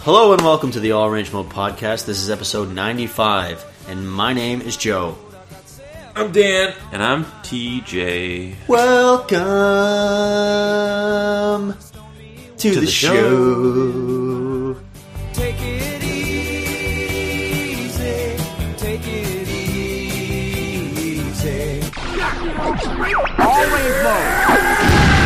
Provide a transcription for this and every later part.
Hello and welcome to the All Range Mode Podcast. This is episode 95, and my name is Joe. I'm Dan. And I'm TJ. Welcome to the show. Take it easy. Take it easy. All Range Mode.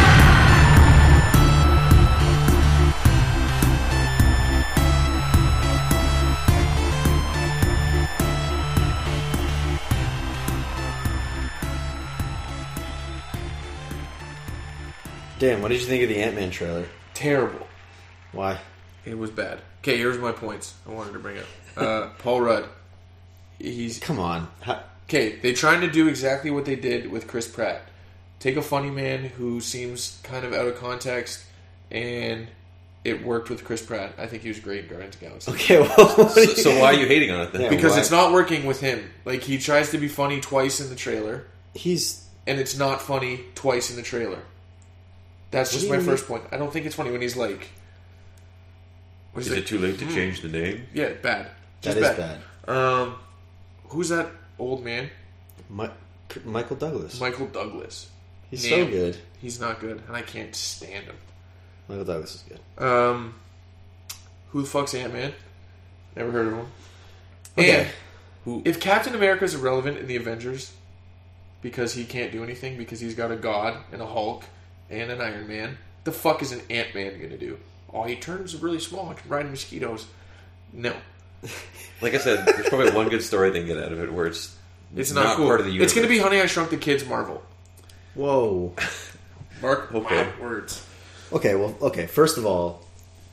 Dan, what did you think of the Ant-Man trailer? Terrible. Why? It was bad. Okay, here's my points I wanted to bring up. Paul Rudd. Come on. Okay, they're trying to do exactly what they did with Chris Pratt. Take a funny man who seems kind of out of context, and it worked with Chris Pratt. I think he was great in Guardians of the Galaxy. Okay, well... So why are you hating on it then? Yeah, Because why? it's not working with him. Like, he tries to be funny twice in the trailer, and it's not funny twice in the trailer. That's just my first point. I don't think it's funny when he's like... Is it too late to change the name? Yeah, bad. That Just is bad. Who's that old man? Michael Douglas. Michael Douglas. He's so good. He's not good, and I can't stand him. Michael Douglas is good. Who the fuck's Ant-Man? Never heard of him. Okay. And if Captain America is irrelevant in the Avengers because he can't do anything because he's got a god and a Hulk and an Iron Man, the fuck is an Ant-Man gonna do? Oh, he turns really small and can ride mosquitoes. No. Like I said, there's probably one good story they can get out of it where it's not cool. part of the universe. It's gonna be Honey, I Shrunk the Kids Marvel. Whoa. Mark Okay. my words. Okay, first of all,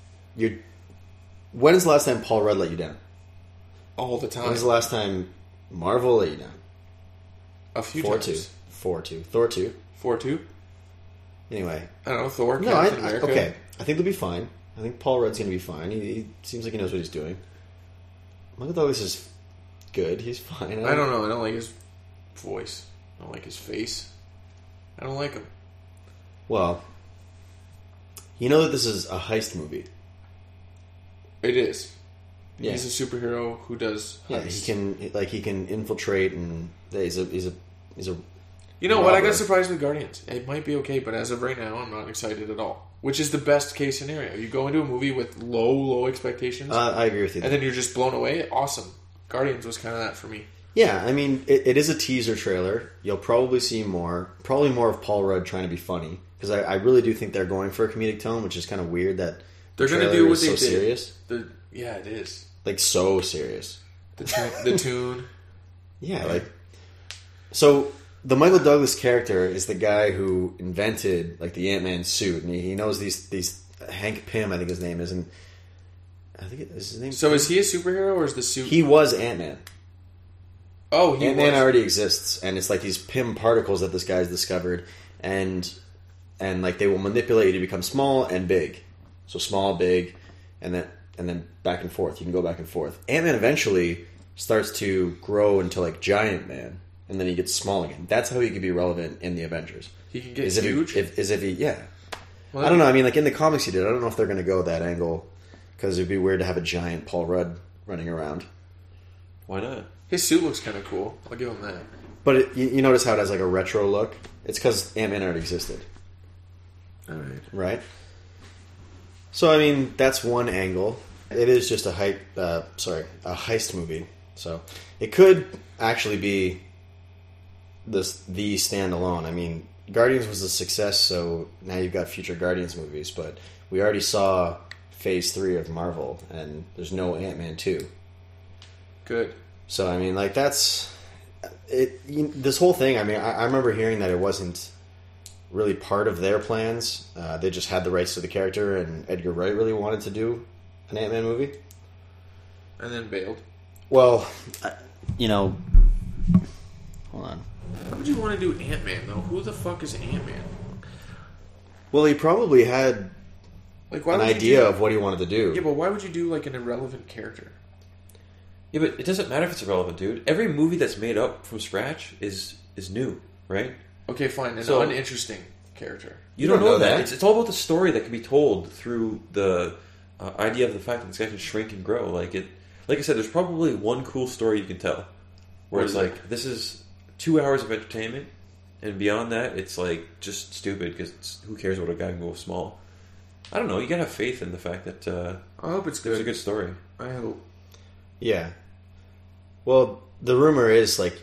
when is the last time Paul Rudd let you down? All the time. When was the last time Marvel let you down? A few 4-2. times. Thor 2. 4-2? Anyway. I don't know, Thor, No, Captain America. okay. I think they'll be fine. I think Paul Rudd's going to be fine. He seems like he knows what he's doing. Michael Douglas is good. He's fine. I don't know. I don't like his voice. I don't like his face. I don't like him. Well, you know that this is a heist movie. It is. Yeah. He's a superhero who does heists. He can infiltrate, and he's a You know what? I robber. got surprised with Guardians. It might be okay, but as of right now, I'm not excited at all. Which is the best case scenario. You go into a movie with low expectations, I agree with you. and then you're just blown away. Awesome. Guardians was kind of that for me. Yeah, I mean, it is a teaser trailer. You'll probably see probably more of Paul Rudd trying to be funny, because I really do think they're going for a comedic tone, which is kind of weird that They're the going to trailer do what is they so did. serious. Yeah, it is. Like, so serious. The tune. Yeah, like... So, the Michael Douglas character is the guy who invented, like, the Ant-Man suit, and he knows these... Hank Pym, I think his name is, and... I think it is his name. So is he a superhero, or is the suit... He was Ant-Man. Oh, he Ant-Man was. already exists, and it's like these Pym particles that this guy's discovered, and like they will manipulate you to become small and big. So small, big, and then back and forth. You can go back and forth. Ant-Man eventually starts to grow into like Giant Man, and then he gets small again. That's how he can be relevant in the Avengers. He can get huge. huge? Yeah. Well, I don't know. I mean, like in the comics he did. I don't know if they're going to go that angle, because it'd be weird to have a giant Paul Rudd running around. Why not? His suit looks kind of cool. I'll give him that. But you notice how it has like a retro look? It's because Ant-Man already existed. Alright. Right? So, I mean, that's one angle. It is just a heist movie. So, it could actually be the standalone. I mean, Guardians was a success, so now you've got future Guardians movies, but we already saw Phase 3 of Marvel, and there's no Ant-Man 2. Good. So, I mean, like, that's... this whole thing, I mean, I remember hearing that it wasn't really part of their plans. They just had the rights to the character, and Edgar Wright really wanted to do an Ant-Man movie. And then bailed. Well, hold on. Why would you want to do Ant-Man, though? Who the fuck is Ant-Man? Well, he probably had Like, why an would idea you of what he wanted to do. Yeah, but why would you do, like, an irrelevant character? Yeah, but it doesn't matter if it's irrelevant, dude. Every movie that's made up from scratch is new, right? Okay, fine. An So- uninteresting character. You don't know that. It's all about the story that can be told through the idea of the fact that this guy can shrink and grow. Like I said, there's probably one cool story you can tell where it's like, this is 2 hours of entertainment, and beyond that, it's like just stupid because who cares what a guy can go small. I don't know. You gotta have faith in the fact that I hope it's good. it's a good story. I hope. Yeah. Well, the rumor is like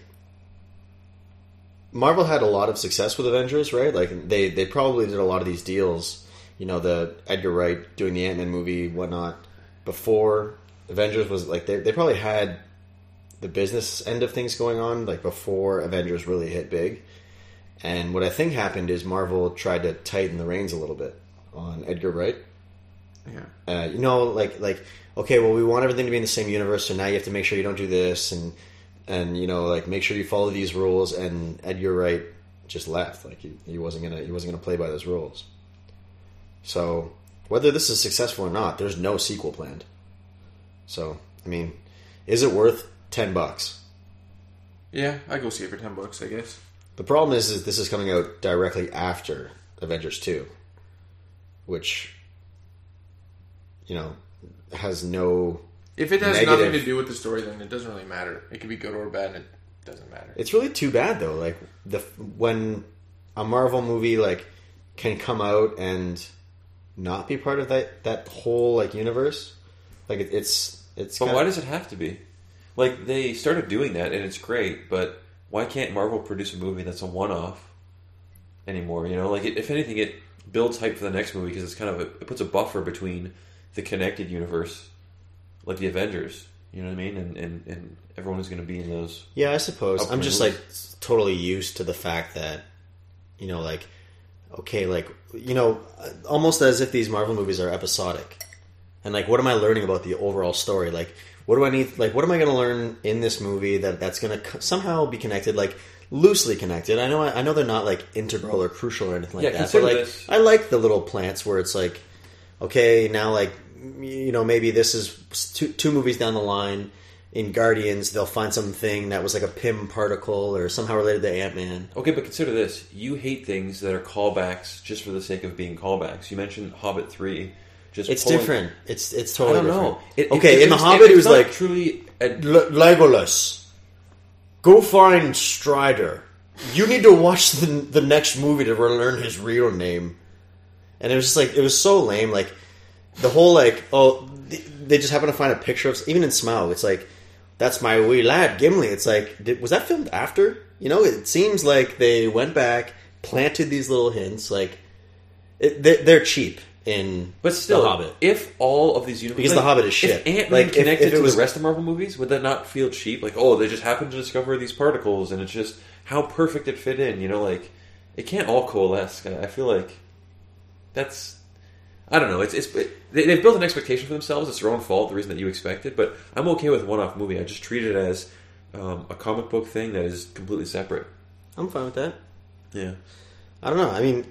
Marvel had a lot of success with Avengers, right? Like they probably did a lot of these deals. You know, the Edgar Wright doing the Ant-Man movie, whatnot, before Avengers was like they probably had the business end of things going on like before Avengers really hit big. And what I think happened is Marvel tried to tighten the reins a little bit on Edgar Wright. Yeah. You know, like okay, well, we want everything to be in the same universe, so now you have to make sure you don't do this, and you know, like make sure you follow these rules. And Edgar Wright just left, like he wasn't gonna play by those rules. So whether this is successful or not, there's no sequel planned. So I mean, is it worth $10? Yeah, I go see it for $10, I guess. The problem is this is coming out directly after Avengers 2, which, you know, has no. If it has negative. nothing to do with the story, then it doesn't really matter. It can be good or bad, and it doesn't matter. It's really too bad though. Like when a Marvel movie like can come out and not be part of that whole like universe, like it's. But why does it have to be? Like, they started doing that, and it's great, but why can't Marvel produce a movie that's a one-off anymore? You know, like, if anything, it builds hype for the next movie because it's kind of it puts a buffer between the connected universe, like the Avengers. You know what I mean? And everyone is going to be in those. Yeah, I suppose. I'm just movies. like totally used to the fact that, you know, like, okay, like, you know, almost as if these Marvel movies are episodic. And like, what am I learning about the overall story? Like, what do I need? Like, what am I going to learn in this movie that's going to somehow be connected? Like, loosely connected. I know they're not like integral or crucial or anything like that. But consider like, this. I like the little plants where it's like, okay, now like, you know, maybe this is two movies down the line. In Guardians, they'll find something that was like a Pym particle or somehow related to Ant-Man. Okay, but consider this. You hate things that are callbacks just for the sake of being callbacks. You mentioned Hobbit 3. It's different. It's totally I don't different. know. Okay, in The Hobbit, it was like truly Legolas, go find Strider. You need to watch the next movie to learn his real name. And it was just like, it was so lame. Like the whole like, oh, they just happen to find a picture of, even in Smaug, it's like, that's my wee lad Gimli. It's like, was that filmed after? You know, it seems like they went back, planted these little hints. Like they're cheap. But still, The Hobbit. If all of these universes... Because The Hobbit is shit. If Ant-Man connected if to the rest of Marvel movies, would that not feel cheap? Like, oh, they just happened to discover these particles, and it's just how perfect it fit in, you know? Like, it can't all coalesce. I feel like that's... I don't know. They've built an expectation for themselves. It's their own fault, the reason that you expect it. But I'm okay with a one-off movie. I just treat it as a comic book thing that is completely separate. I'm fine with that. Yeah. I don't know. I mean,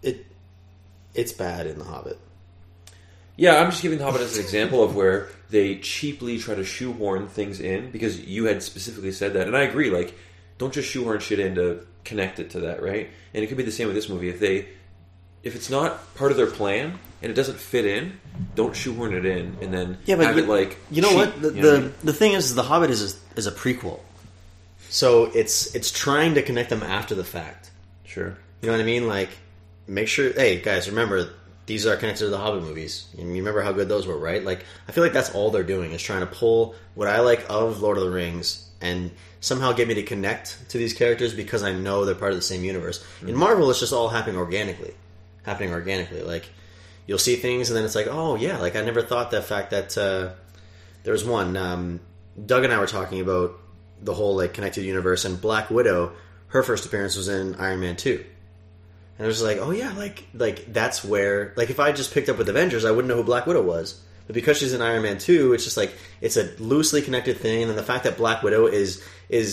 it's bad in The Hobbit. Yeah, I'm just giving The Hobbit as an example of where they cheaply try to shoehorn things in, because you had specifically said that, and I agree, like, don't just shoehorn shit in to connect it to that, right? And it could be the same with this movie. If it's not part of their plan, and it doesn't fit in, don't shoehorn it in, and then have it, like, you know cheap, what? you know what I mean? The thing is, The Hobbit is a prequel. So it's trying to connect them after the fact. Sure. You know what I mean? Like, make sure, hey, guys, remember, these are connected to the Hobbit movies. And you remember how good those were, right? Like, I feel like that's all they're doing, is trying to pull what I like of Lord of the Rings and somehow get me to connect to these characters because I know they're part of the same universe. Mm-hmm. In Marvel, it's just all happening organically. Like, you'll see things and then it's like, oh, yeah, like, I never thought that fact that there was one. Doug and I were talking about the whole, like, connected universe, and Black Widow, her first appearance was in Iron Man 2. And I was like, oh yeah, like that's where, like, if I just picked up with Avengers, I wouldn't know who Black Widow was. But because she's in Iron Man 2, it's just like, it's a loosely connected thing. And the fact that Black Widow is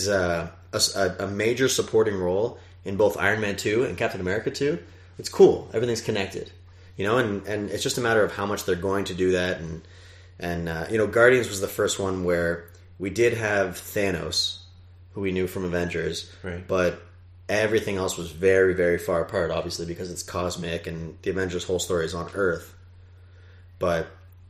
a major supporting role in both Iron Man 2 and Captain America 2, it's cool. Everything's connected, you know, and it's just a matter of how much they're going to do that. And you know, Guardians was the first one where we did have Thanos, who we knew from Avengers, right. But everything else was very, very far apart, obviously, because it's cosmic and the Avengers' whole story is on Earth. But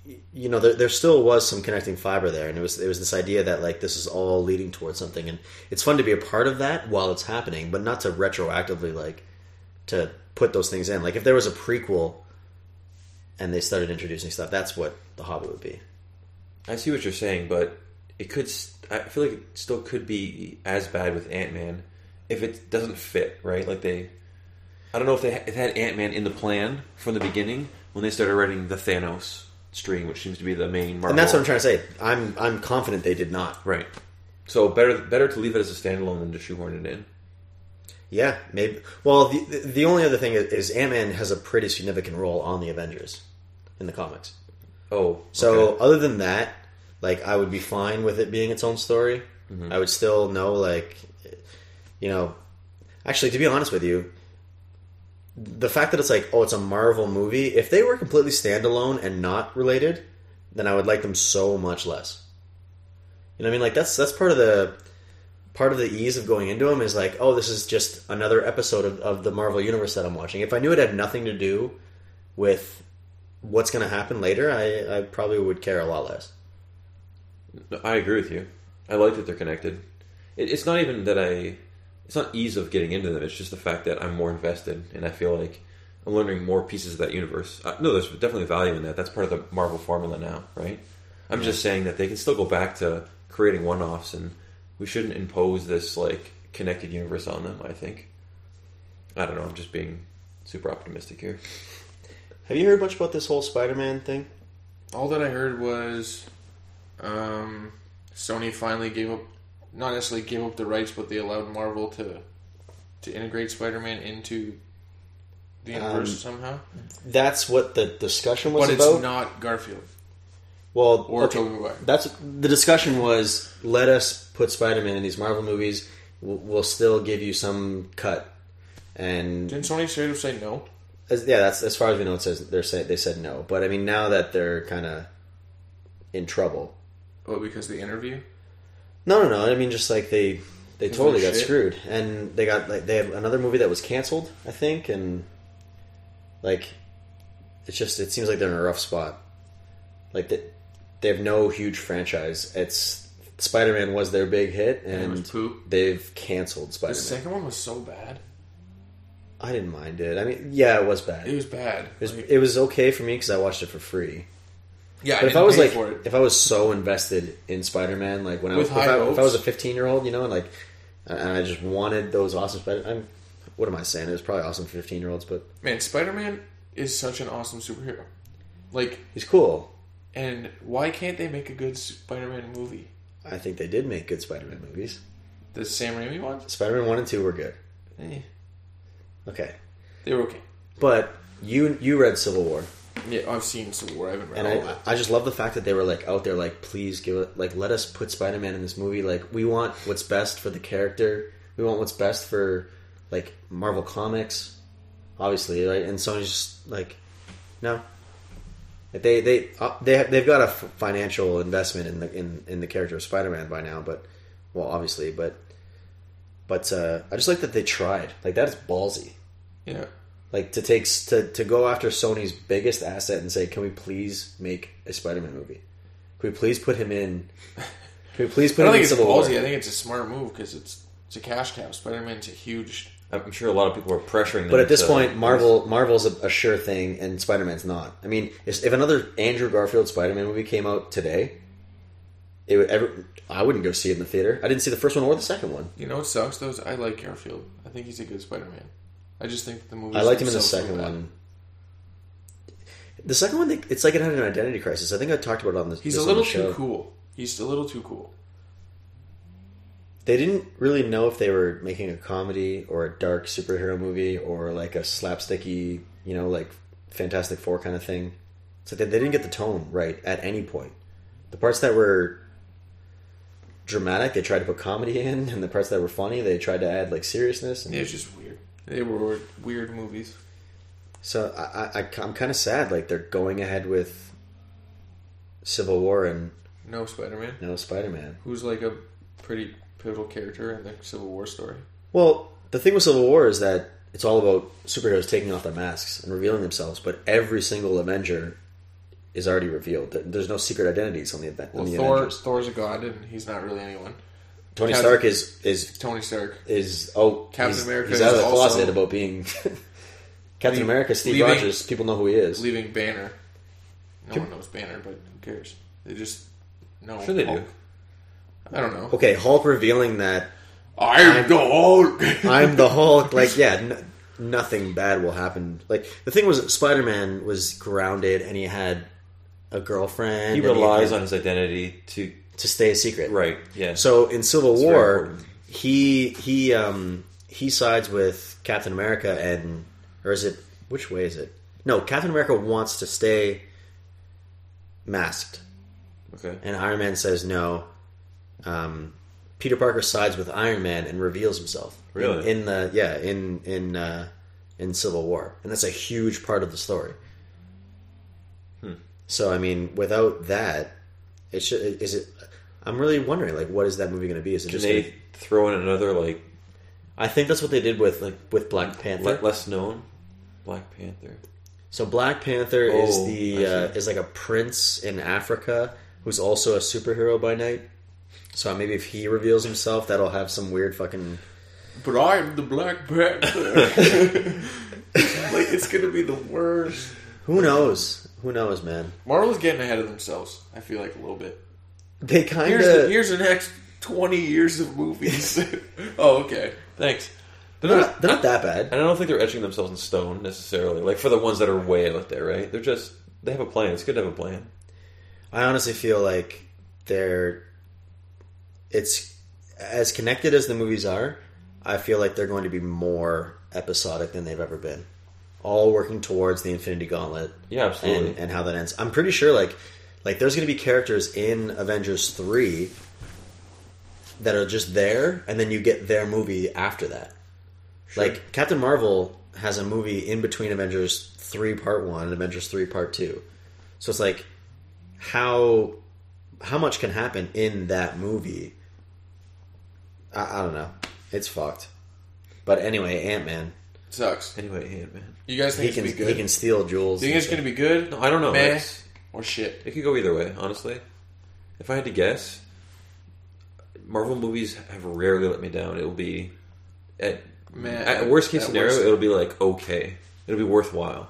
you know, there still was some connecting fiber there, and it was this idea that like this is all leading towards something, and it's fun to be a part of that while it's happening, but not to retroactively like to put those things in. Like if there was a prequel and they started introducing stuff, that's what The Hobbit would be. I see what you're saying, but it could. I feel like it still could be as bad with Ant-Man if it doesn't fit, right? Like I don't know if they had Ant-Man in the plan from the beginning when they started writing the Thanos stream, which seems to be the main Marvel. And that's what I'm trying to say. I'm confident they did not. Right. So better to leave it as a standalone than to shoehorn it in. Yeah, maybe. Well, the only other thing is Ant-Man has a pretty significant role on the Avengers in the comics. Oh, So okay. other than that, like I would be fine with it being its own story. Mm-hmm. I would still know, like, you know, actually, to be honest with you, the fact that it's like, oh, it's a Marvel movie. If they were completely standalone and not related, then I would like them so much less. You know what I mean? Like that's part of the ease of going into them is like, oh, this is just another episode of the Marvel universe that I'm watching. If I knew it had nothing to do with what's going to happen later, I probably would care a lot less. I agree with you. I like that they're connected. It's not even that it's not ease of getting into them. It's just the fact that I'm more invested, and I feel like I'm learning more pieces of that universe. No, there's definitely value in that. That's part of the Marvel formula now, right? I'm just saying that they can still go back to creating one-offs, and we shouldn't impose this like connected universe on them. I think. I don't know. I'm just being super optimistic here. Have you heard much about this whole Spider-Man thing? All that I heard was Sony finally gave up, not necessarily gave up the rights, but they allowed Marvel to integrate Spider-Man into the universe somehow. That's what the discussion was But about. it's not Garfield Well, or okay, Tobey Maguire. that's the discussion was. Let us put Spider-Man in these Marvel movies. We'll still give you some cut. And Didn't Sony straight up say no? that's as far as we know. It says they said no. But I mean, now that they're kind of in trouble. Oh, because the interview? No. I mean, just like they totally their got shit? screwed, and they have another movie that was canceled, I think, and like it seems like they're in a rough spot. Like they have no huge franchise. It's Spider-Man was their big hit, And it and was poop. they've canceled The Spider-Man. second one was so bad. I didn't mind it. I mean, yeah, it was bad. It was bad. It was okay for me because I watched it for free. Yeah, But if I was like, for it. if I was so invested in Spider-Man, like when With if high I hopes. was a 15-year-old, you know, and like, and I just wanted those awesome Spider. What am I saying? It was probably awesome for 15-year-olds, but Man, Spider-Man is such an awesome superhero. Like, he's cool. and why can't they make a good Spider-Man movie? I think they did make good Spider-Man movies. The Sam Raimi ones? Spider-Man 1 and 2 were good. Okay, They were okay. but you read Civil War. Yeah, I've seen Civil War. I haven't read And all of it. I just love the fact that they were like out there, like, please give it, like, let us put Spider-Man in this movie. Like, we want what's best for the character. We want what's best for like Marvel Comics, obviously, right? And Sony's just like, no. Like they've got a financial investment in the character of Spider-Man by now, but obviously, but I just like that they tried. Like that is ballsy. Yeah. Like to go after Sony's biggest asset and say, "Can we please make a Spider-Man movie? Can we please put him in? Can we please put I him don't in think it's Civil War?" ballsy. I think it's a smart move because it's a cash cow. Spider-Man's a huge. I'm sure a lot of people are pressuring them. But at this to- point, Marvel's a sure thing, and Spider-Man's not. I mean, if another Andrew Garfield Spider-Man movie came out today, I wouldn't go see it in the theater. I didn't see the first one or the second one. You know what sucks though? Is I like Garfield. I think he's a good Spider-Man. I just think that the movie. I liked him in the second one. The second one, it's like it had an identity crisis. I think I talked about it on this. He's this a on little the show. too cool. He's a little too cool. They didn't really know if they were making a comedy or a dark superhero movie or like a slapsticky, like Fantastic Four kind of thing. It's like they didn't get the tone right at any point. The parts that were dramatic, they tried to put comedy in, and the parts that were funny, they tried to add like seriousness. And It was just weird. They were weird movies. so I'm kind of sad. Like they're going ahead with Civil War and No Spider-Man. no Spider-Man. Who's like a pretty pivotal character in the Civil War story. Well, the thing with Civil War is that it's all about superheroes taking off their masks and revealing themselves, but every single Avenger is already revealed. There's no secret identities on the event. Well, on the Thor's a god, and he's not really anyone. Tony Captain- Stark is Tony Stark. Captain America He's out of is the closet also- about being Captain America. Steve leaving- Rogers. People know who he is. Leaving Banner. No one knows Banner, but who cares? They just know. Sure they do. Hulk. I don't know. Okay, Hulk revealing that I'm the Hulk. I'm the Hulk. Like, yeah, nothing bad will happen. Like, the thing was, Spider-Man was grounded, and he had a girlfriend. He and relies had on his identity to stay a secret. right. Yeah. So in Civil It's very War, important. he sides with Captain America, or is it, which way is it? No, Captain America wants to stay masked, Okay. and Iron Man says no. Peter Parker sides with Iron Man and reveals himself. Really? In Civil War, and that's a huge part of the story. So I mean, without that, it should. Is it? I'm really wondering, like, what is that movie going to be? Is it Can just? they Gonna, throw in another like I think that's what they did with Black Panther. less known Black Panther? So Black Panther Oh, is I see. is like a prince in Africa who's also a superhero by night. So maybe if he reveals himself, that'll have some weird fucking. But I'm the Black Panther. Like, it's gonna be the worst. Who knows? Who knows, man? Marvel's getting ahead of themselves. I feel like a little bit. They kind Here's the next 20 years of movies. Oh, okay. Thanks. they're not that bad. And I don't think they're etching themselves in stone necessarily. Like for the ones that are way out there, right? They have a plan. It's good to have a plan. I honestly feel like it's as connected as the movies are. I feel like they're going to be more episodic than they've ever been. All working towards the Infinity Gauntlet. Yeah, absolutely. And how that ends. I'm pretty sure like there's going to be characters in Avengers 3 that are just there, and then you get their movie after that. Sure. Like Captain Marvel has a movie in between Avengers 3 Part 1 and Avengers 3 Part 2. So it's like how much can happen in that movie? I don't know. It's fucked. But anyway, Ant-Man. Sucks. Anyway, Ant-Man. You guys think He it's can gonna be good? he can steal jewels. Do you think it's going to be good? No, I don't know. Meh. It's- Or shit? It could go either way, honestly. If I had to guess, Marvel movies have rarely let me down. It'll be at worst case At scenario, worst. it'll be like okay. It'll be worthwhile.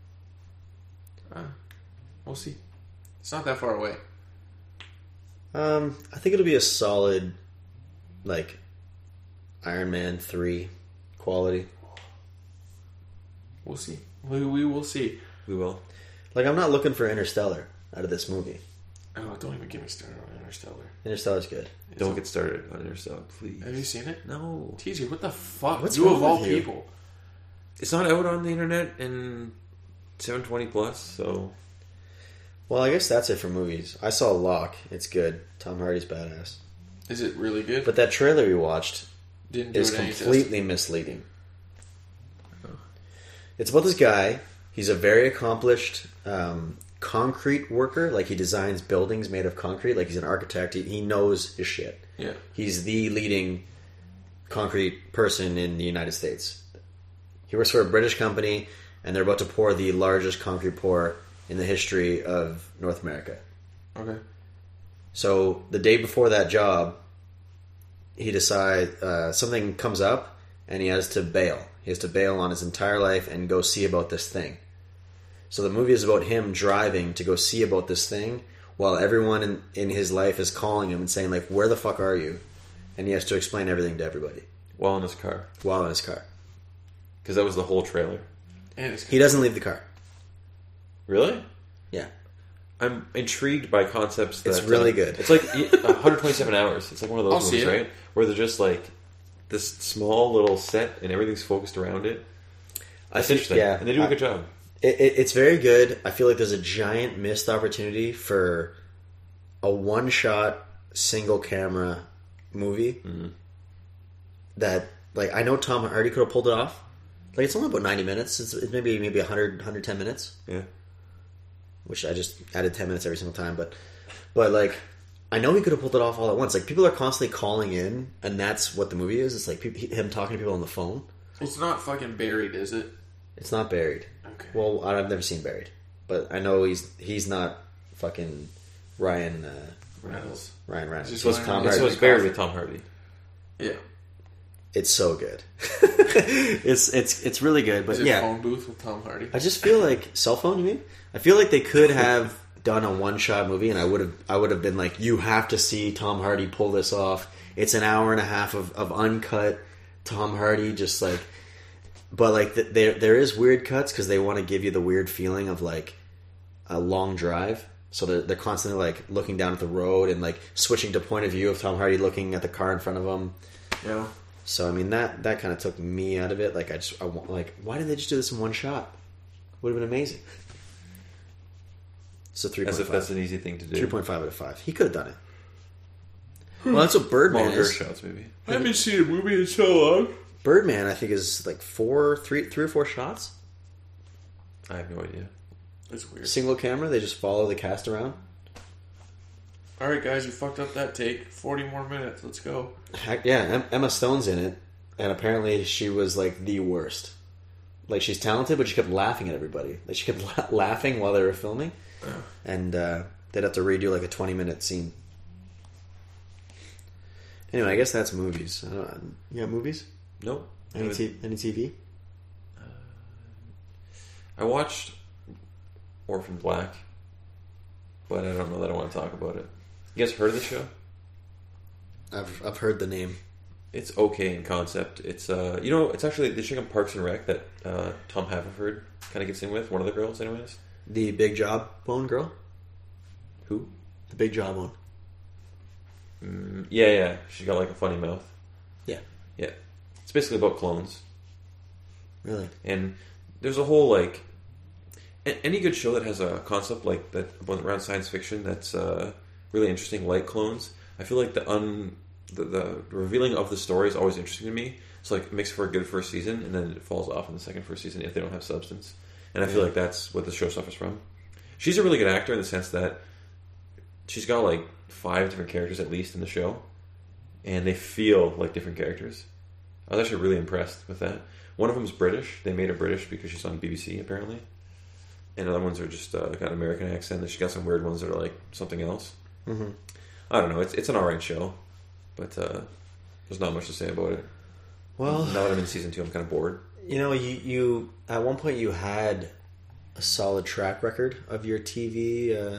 We'll see. It's not that far away. I think it'll be a solid, like, Iron Man 3 quality. We'll see. We will see. We will. Like, I'm not looking for Interstellar out of this movie. Oh, don't even get me started on Interstellar. Interstellar's good. Don't get started on Interstellar, please. Have you seen it? No, TJ, what the fuck? What's You wrong of all with you? people. it's not out on the internet in 720 plus. So Well, I guess that's it for movies. I saw Locke. It's good. Tom Hardy's badass. Is it really good? But that trailer we watched Didn't do is it any completely misleading. It's about this guy. He's a very accomplished concrete worker. Like, he designs buildings made of concrete. Like, he's an architect. He knows his shit. Yeah. He's the leading concrete person in the United States. He works for a British company, and they're about to pour the largest concrete pour in the history of North America. Okay. So the day before that job, he decides something comes up, and he has to bail. He has to bail on his entire life and go see about this thing. So the movie is about him driving to go see about this thing, while everyone in his life is calling him and saying, like, where the fuck are you? And he has to explain everything to everybody while in his car, while in his car. because that was the whole trailer. And it's He doesn't leave the car. Really? Yeah. I'm intrigued by concepts. That, It's really good. It's like 127 hours. It's like one of I'll those see movies, it. right? Where they're just like this small little set and everything's focused around it. That's interesting. yeah. And they do a good job. It's very good. I feel like there's a giant missed opportunity for a one-shot, single-camera movie that, like, I know Tom Hardy could have pulled it off. Like, it's only about 90 minutes. It's maybe 100, 110 minutes, Yeah. which I just added 10 minutes every single time. But like, I know he could have pulled it off all at once. Like, people are constantly calling in, and that's what the movie is. It's like him talking to people on the phone. It's not fucking buried, is it? It's not Buried. Okay. Well, I've never seen Buried, but I know he's not fucking Ryan Reynolds. Reynolds. Just Was Ryan Tom Reynolds. So Hardy. it's buried with Tom Hardy. Yeah. It's so good. it's really good. But Is it yeah, phone booth with Tom Hardy? I just feel like cell phone. You mean? I feel like they could have done a one-shot movie, and I would have been like, you have to see Tom Hardy pull this off. It's an hour and a half of uncut Tom Hardy, just like. But like there is weird cuts because they want to give you the weird feeling of like a long drive. So they're constantly like looking down at the road and like switching to point of view of Tom Hardy looking at the car in front of him. Yeah. So I mean that kind of took me out of it. Like I want like, why didn't they just do this in one shot? Would have been amazing. So 3.5. As if that's an easy thing to do. 3.5 out of 5. He could have done it. Well, that's what Birdman Longer is. shots, maybe. I haven't seen a movie in so long. Birdman, I think, is like 3 or 4 shots. I have no idea. It's weird. Single camera. They just follow the cast around. All right, guys, you fucked up that take. 40 more minutes. Let's go. Heck, yeah, Emma Stone's in it, and apparently she was like the worst. Like she's talented, but she kept laughing at everybody. Like she kept laughing while they were filming, and they'd have to redo like a 20-minute scene. Anyway, I guess that's movies. I don't, you got movies? Nope. Any TV? I watched Orphan Black, but I don't know that I want to talk about it. You guys heard of the show? I've heard the name. It's okay in concept. It's it's actually the chick on Parks and Rec that Tom Haverford kind of gets in with, one of the girls, anyways. The big jawbone girl? Who? The big jawbone. Yeah. She's got like a funny mouth. Yeah. Yeah. It's basically about clones. Really? And there's a whole like any good show that has a concept like that around science fiction that's really interesting, like clones. I feel like the revealing of the story is always interesting to me. So like it makes for a good first season, and then it falls off in the second first season if they don't have substance. And I feel like that's what the show suffers from. She's a really good actor in the sense that she's got like 5 different characters at least in the show, and they feel like different characters. I was actually really impressed with that. One of them is British. They made her British because she's on BBC apparently, and other ones are just got an American accent. And she got some weird ones that are like something else. Mm-hmm. I don't know. It's an alright show, but there's not much to say about it. Well, now that I'm in season 2, I'm kind of bored. You know, you at one point you had a solid track record of your TV.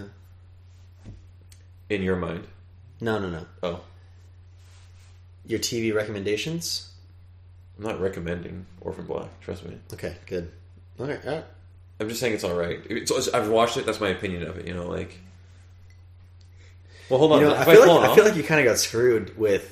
In your mind? No. Oh, Your TV recommendations. I'm not recommending Orphan Black. Trust me. Okay, good. Okay, I'm just saying it's alright. I've watched it. That's my opinion of it. You know, like. Well, hold on. You know, I feel like you kind of got screwed with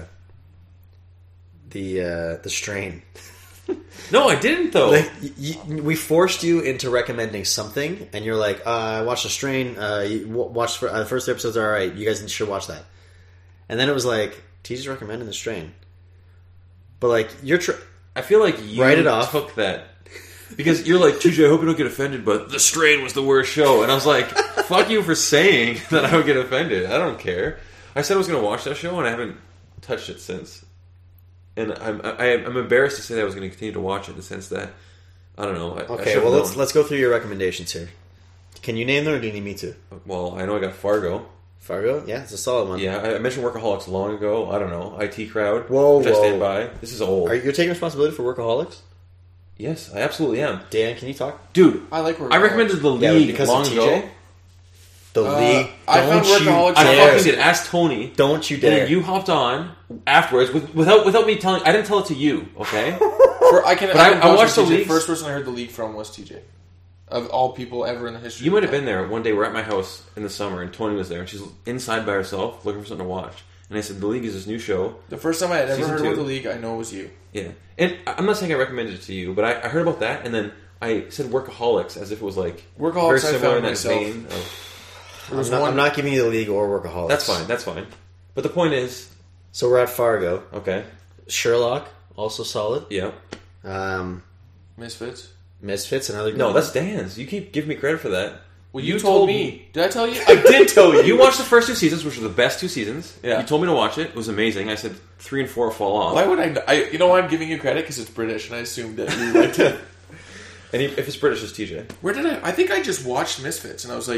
the strain. No, I didn't though. Like, we forced you into recommending something, and you're like, I watched The Strain. Watch the first episodes are alright. You guys should watch that. And then it was like, TJ's recommending The Strain. But like, I feel like you write it off. Took that because you're like, TJ, I hope you don't get offended, but The Strain was the worst show, and I was like, fuck you for saying that I would get offended. I don't care. I said I was going to watch that show, and I haven't touched it since. And I'm embarrassed to say that I was going to continue to watch it in the sense that I don't know. Okay, well let's go through your recommendations here. Can you name them, or do you need me to? Well, I know I got Fargo. Fargo, yeah, it's a solid one. Yeah, I mentioned Workaholics long ago. I don't know, IT Crowd. Whoa, which I stand by. This is old. Are you taking responsibility for Workaholics? Yes, I absolutely am. Dan, can you talk? Dude, I like Workaholics. I recommended The Yeah, League because long of TJ? ago. The League. I found Workaholics. I dare. fucking did. Ask Tony. Don't you And dare. then you hopped on afterwards without me telling. I didn't tell it to you, okay? I watched The TJ. League. First person I heard The League from was TJ. Of all people ever in the history. You might have been there one day. We're at my house in the summer, and Tony was there, and she's inside by herself looking for something to watch. And I said, "The League is this new show." The first time I had ever Season heard 2. about The League, I know it was you. Yeah, and I'm not saying I recommended it to you, but I heard about that, and then I said Workaholics as if it was like Workaholics very I similar found in that myself. vein. Of, I'm not giving you The League or Workaholics. that's fine. But the point is, So we're at Fargo. okay, Sherlock, also solid. yeah. Misfits. Misfits, another good No, one. that's Dan's. You keep giving me credit for that. Well, you told me. Did I tell you? I did tell you. You watched the first 2 seasons, which were the best 2 seasons. Yeah. You told me to watch it. It was amazing. I said 3 and 4 fall off. Why would I? You know why I'm giving you credit? Because it's British, and I assumed that you liked it. And if it's British, it's TJ. Where did I think I just watched Misfits, and I was like,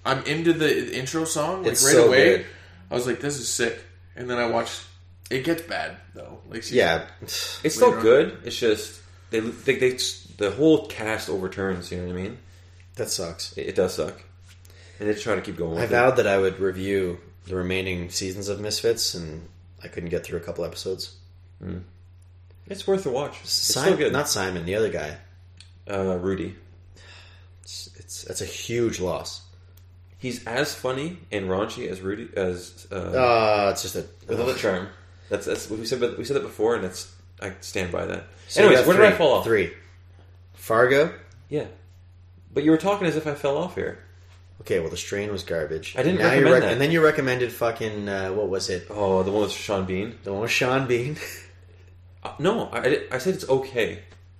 I'm into the intro song like It's right so away. good. I was like, this is sick. And then I watched. It gets bad though. Like Yeah. It's still Later on. good. It's just they the whole cast overturns. You know what I mean? That sucks. It does suck, and they try to keep going. With I it. vowed that I would review the remaining seasons of Misfits, and I couldn't get through a couple episodes. It's worth a watch. It's Simon, still good. not Simon, the other guy. Rudy. It's a huge loss. He's as funny and raunchy as Rudy as It's just a with all the charm. That's what we said. But we said that before, and I stand by that. So you Anyways, got where did I fall off? 3. Fargo. Yeah, but you were talking as if I fell off here. Okay, well, The Strain was garbage. I didn't Now you recommend that. And then you recommended fucking what was it? Oh, the one with Sean Bean. The one with Sean Bean. No, I said it's okay.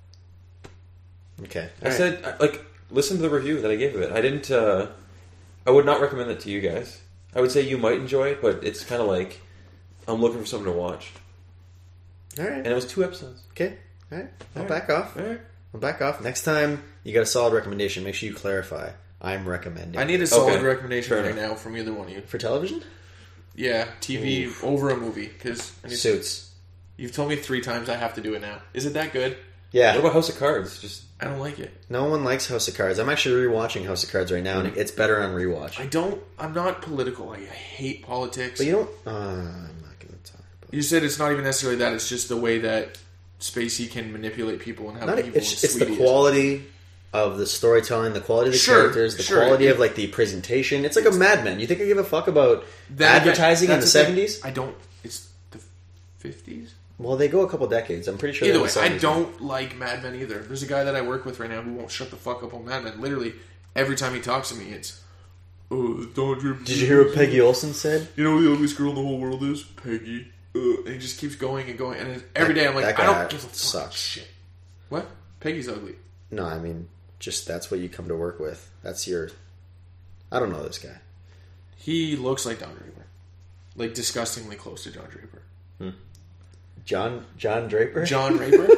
Okay, I said listen to the review that I gave of it. I didn't. I would not recommend it to you guys. I would say you might enjoy it, but it's kind of like I'm looking for something to watch. all right, And it was 2 episodes. okay, all right. I'll All back right. off. All right. I'll back off. Next time you got a solid recommendation, make sure you clarify. I'm recommending. I need a solid Okay. recommendation Fair right enough. now from either one of you. for television. Yeah, TV over a movie because Suits. you've told me 3 times I have to do it now. Is it that good? Yeah. What about House of Cards? Just I don't like it. No one likes House of Cards. I'm actually rewatching House of Cards right now, and it's better on rewatch. I'm not political. I hate politics. But you don't. I'm not going to talk about. You said it's not even necessarily that. It's just the way that Spacey can manipulate people and how Not, evil it's and the sweet he is. quality of the storytelling, the quality of the Sure, characters, the sure. quality of like the presentation. It's like a Mad Men. You think I give a fuck about Then again, advertising in the that's thing. 70s? I don't. It's the 50s. Well, they go a couple decades. I'm pretty sure. Either they're way, in the I 70s. don't like Mad Men either. There's a guy that I work with right now who won't shut the fuck up on Mad Men. Literally, every time he talks to me, it's, oh, Don Draper. Did you hear what Peggy Olson said? You know who the ugliest girl in the whole world is? Peggy. And he just keeps going and going. And every day I'm like, that I guy don't give a fuck. sucks. Shit. What? Peggy's ugly. No, I mean, just that's what you come to work with. That's your. I don't know this guy. He looks like Don Draper. Like, disgustingly close to John Draper. John Draper. John Draper?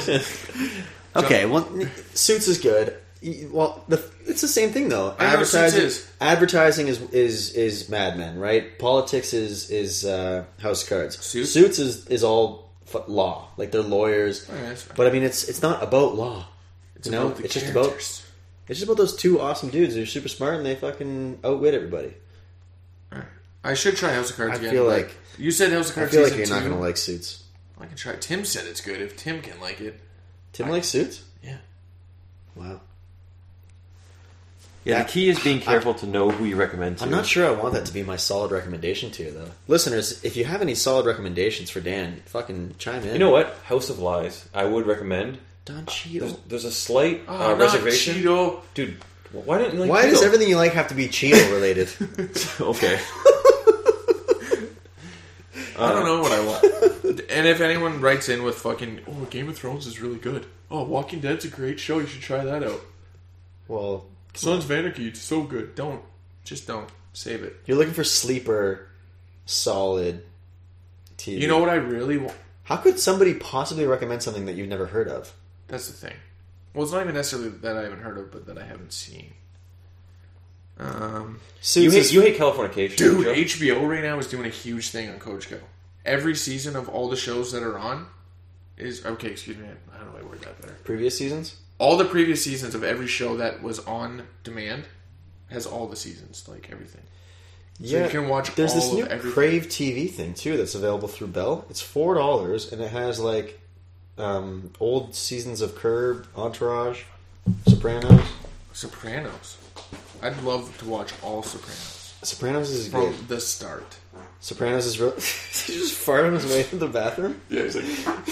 Okay, well, Suits is good. Well, it's the same thing though. I know Suits is. Advertising is Mad Men, right? Politics is House of Cards. Suits? is all law, like they're lawyers. Okay, that's fine. But I mean, it's not about law. It's you know, about the it's just characters. about those 2 awesome dudes. They're super smart and they fucking outwit everybody. I should try House of Cards I again. feel but like- you said House of I Cards feel like season you're not 2. going to like Suits. I can try. Tim said it's good. If Tim can like it, Tim likes Suits. yeah. Wow. yeah. The key is being careful to know who you recommend to. I'm not sure I want that to be my solid recommendation to you, though. Listeners, if you have any solid recommendations for Dan, fucking chime in. You know what? House of Lies. I would recommend. Don Cheadle. There's a slight Oh, reservation. Not Cheeto. Dude, why didn't you like Why Cheeto? does everything you like have to be Cheadle related? Okay. I don't know what I want. And if anyone writes in with fucking, oh, Game of Thrones is really good. Oh, Walking Dead's a great show. You should try that out. Well, Sons of Anarchy, it's so good. Don't. Just don't. Save it. you're looking for sleeper, solid TV. You know what I really want? How could somebody possibly recommend something that you've never heard of? That's the thing. Well, it's not even necessarily that I haven't heard of, but that I haven't seen. Suits You hate Californication, Dude, Joe? HBO right now is doing a huge thing on Coach Go. Every season of all the shows that are on is... Okay, excuse me. How do I word that better? previous seasons? All the previous seasons of every show that was on demand has all the seasons, like everything. So you can watch There's all this of new everything. Crave TV thing too that's available through Bell. It's $4 and it has like old seasons of Curb, Entourage, Sopranos. Sopranos. I'd love to watch all Sopranos. Sopranos is From good. the start. Sopranos is real. Did he just fart on his way to the bathroom? Yeah, he's like...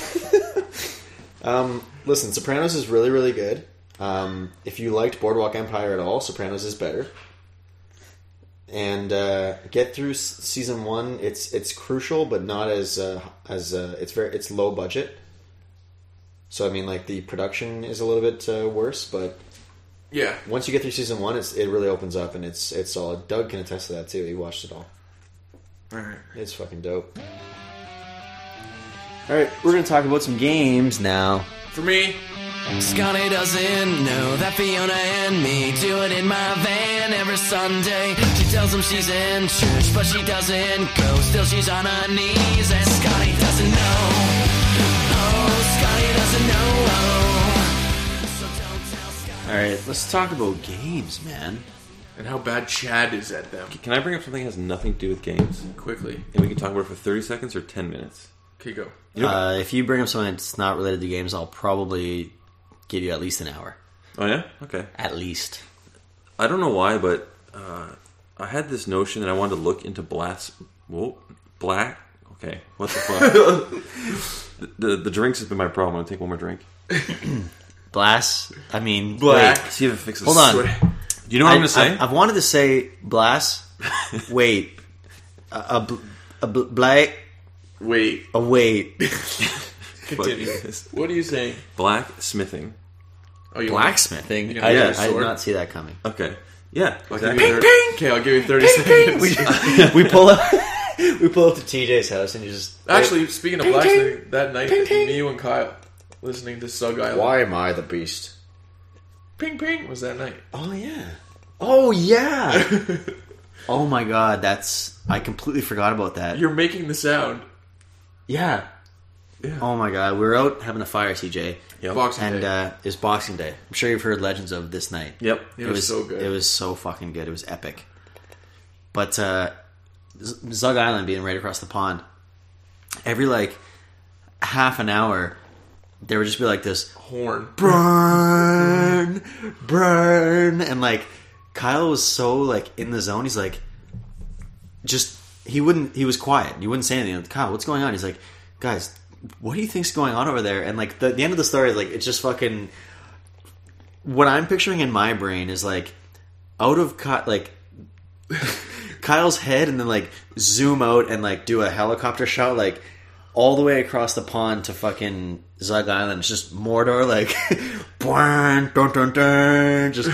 Listen, Sopranos is really, really good. If you liked Boardwalk Empire at all, Sopranos is better. And get through season 1. It's crucial, but not as it's low budget. So I mean, like the production is a little bit worse, but Yeah. once you get through season 1, it really opens up and it's solid. Doug can attest to that too. He watched it all. Alright. It's fucking dope. All right, we're gonna talk about some games now. For me, Scotty doesn't know that Fiona and me do it in my van every Sunday. She tells him she's in church, but she doesn't go. Still she's on her knees, and Scotty doesn't know. Oh, Scotty doesn't know. So don't tell Scotty. Alright, let's talk about games, man. And how bad Chad is at them. Can I bring up something that has nothing to do with games? Quickly. And we can talk about it for 30 seconds or 10 minutes. Okay, go. If you bring up something that's not related to games, I'll probably give you at least an hour. Oh, yeah? Okay. At least. I don't know why, but I had this notion that I wanted to look into black. Okay, what the fuck? the drinks has been my problem. I'm gonna take one more drink. Black. Black. See if it fixes. Hold on. Do you know what I'm gonna say? I've wanted to say Blas. Wait. Black. Wait. Wait. Continue. Fuck. What are you saying? Blacksmithing. Oh, you Blacksmithing? You I gonna did not see that coming. Okay. Yeah. I'll give Exactly. you Okay, I'll give you 30 seconds. We pull up to TJ's house and you just... Actually, speaking of blacksmithing, that night, me, you, and Kyle listening to Sug Island. Why am I the beast? Ping ping was that night. Oh, yeah. Oh, yeah. Oh, my God. I completely forgot about that. You're making the sound. Yeah. Oh, my God. We were out having a fire, TJ. Yep. Boxing And Day. it was Boxing Day. I'm sure you've heard legends of this night. Yep. It was so good. It was so fucking good. It was epic. But Zug Island being right across the pond, every like half an hour, there would just be like this Horn. burn, and like Kyle was so like in the zone. He's like, he was quiet. He wouldn't say anything. Like, Kyle, what's going on? He's like, guys, what do you think's going on over there? And like the end of the story is like, it's just fucking. What I'm picturing in my brain is like out of like Kyle's head, and then like zoom out and like do a helicopter shot like all the way across the pond to fucking Zug Island. It's just Mordor, like dun dun dun, just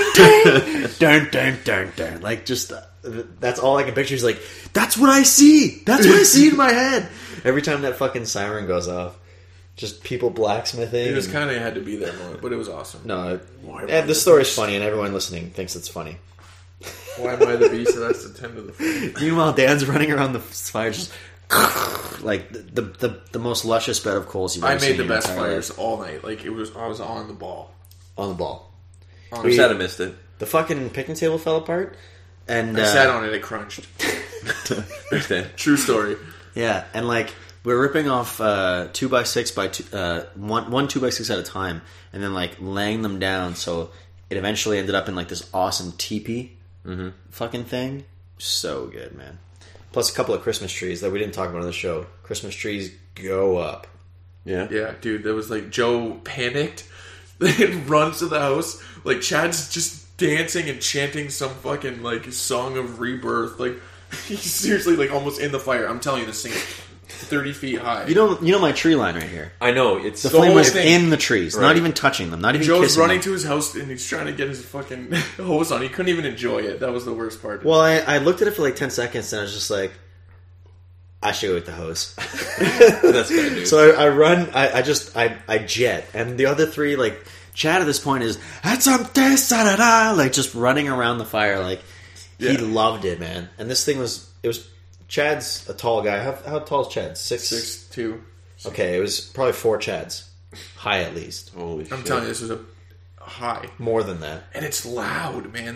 dun dun dun dun, like just that's all I can picture. Is like that's what I see. That's what I see in my head every time that fucking siren goes off. Just people blacksmithing. It was kind of had to be there more, but it was awesome. No, the story's funny, and everyone listening thinks it's funny. Why am I the beast? So that's the 10 to the 40. Meanwhile, Dan's running around the fire, just like the most luscious bed of coals you've ever I seen. made the in your best entire fires life. all night. Like I was on the ball. On the ball. I'm sad I missed it. The fucking picnic table fell apart, and I sat on it. It crunched. Thanks, Dan. True story. Yeah, and like we're ripping off 2x6 by one 2x6 at a time, and then like laying them down. So it eventually ended up in like this awesome teepee fucking thing. So good, man. plus a couple of Christmas trees that we didn't talk about on the show. Christmas trees go up. Yeah. Yeah, dude, that was like Joe panicked and runs to the house. Like Chad's just dancing and chanting some fucking like song of rebirth. Like he's seriously like almost in the fire. I'm telling you, this thing is 30 feet high. You know my tree line right here. I know. It's The The flame whole was thing. in the trees, Right. not even touching them, not even Joe's kissing running them. to his house and he's trying to get his fucking hose on. He couldn't even enjoy it. That was the worst part. Well, I looked at it for like 10 seconds and I was just like, I should go with the hose. That's bad news. So I run, I jet. And the other three, like, Chad at this point is like just running around the fire, like he loved it, man. And this thing was, Chad's a tall guy. How tall is Chad? 6'2". Okay, it was probably 4 Chads. High at least. Holy shit. I'm telling you, this was a high. More than that. And it's loud, man.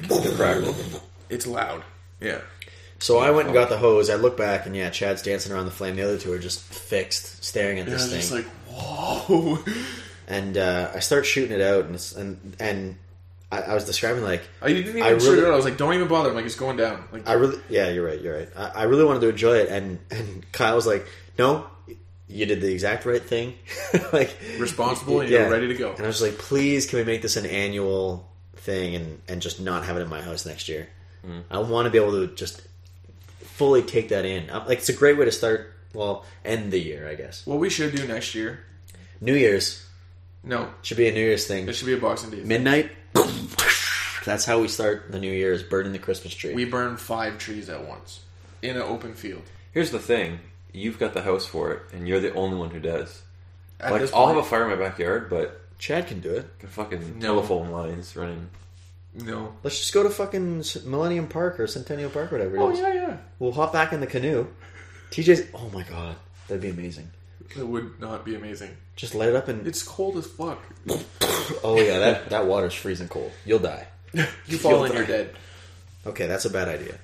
It's loud. Yeah. So I went and got the hose. I look back and yeah, Chad's dancing around the flame. The other two are just fixed, staring at And I this was thing. just like, whoa. And I start shooting it out, and I was describing like I didn't even I shoot really- it out. I was like, don't even bother. I'm like, it's going down. Like, you're right. I really wanted to enjoy it, and Kyle was like, no, you did the exact right thing, like responsible and you're ready to go. And I was like, please, can we make this an annual thing and just not have it in my house next year? I want to be able to just fully take that in. Like, it's a great way to start. Well, end the year, I guess. What we should do next year. New Year's No, should be a New Year's thing. it should be a Boxing Day. Midnight. That's how we start the New Year, is burning the Christmas tree. We burn 5 trees at once in an open field. Here's the thing. You've got the house for it, and you're the only one who does. At Like, this I'll point, have a fire in my backyard, but Chad can do it. Got fucking No. telephone lines running. No. Let's just go to fucking Millennium Park or Centennial Park or whatever it is. yeah. We'll hop back in the canoe. TJ's... Oh my god. That'd be amazing. It would not be amazing. Just light it up and... It's cold as fuck. Oh yeah, that water's freezing cold. You'll die. You fall in, you're dead. Okay, that's a bad idea.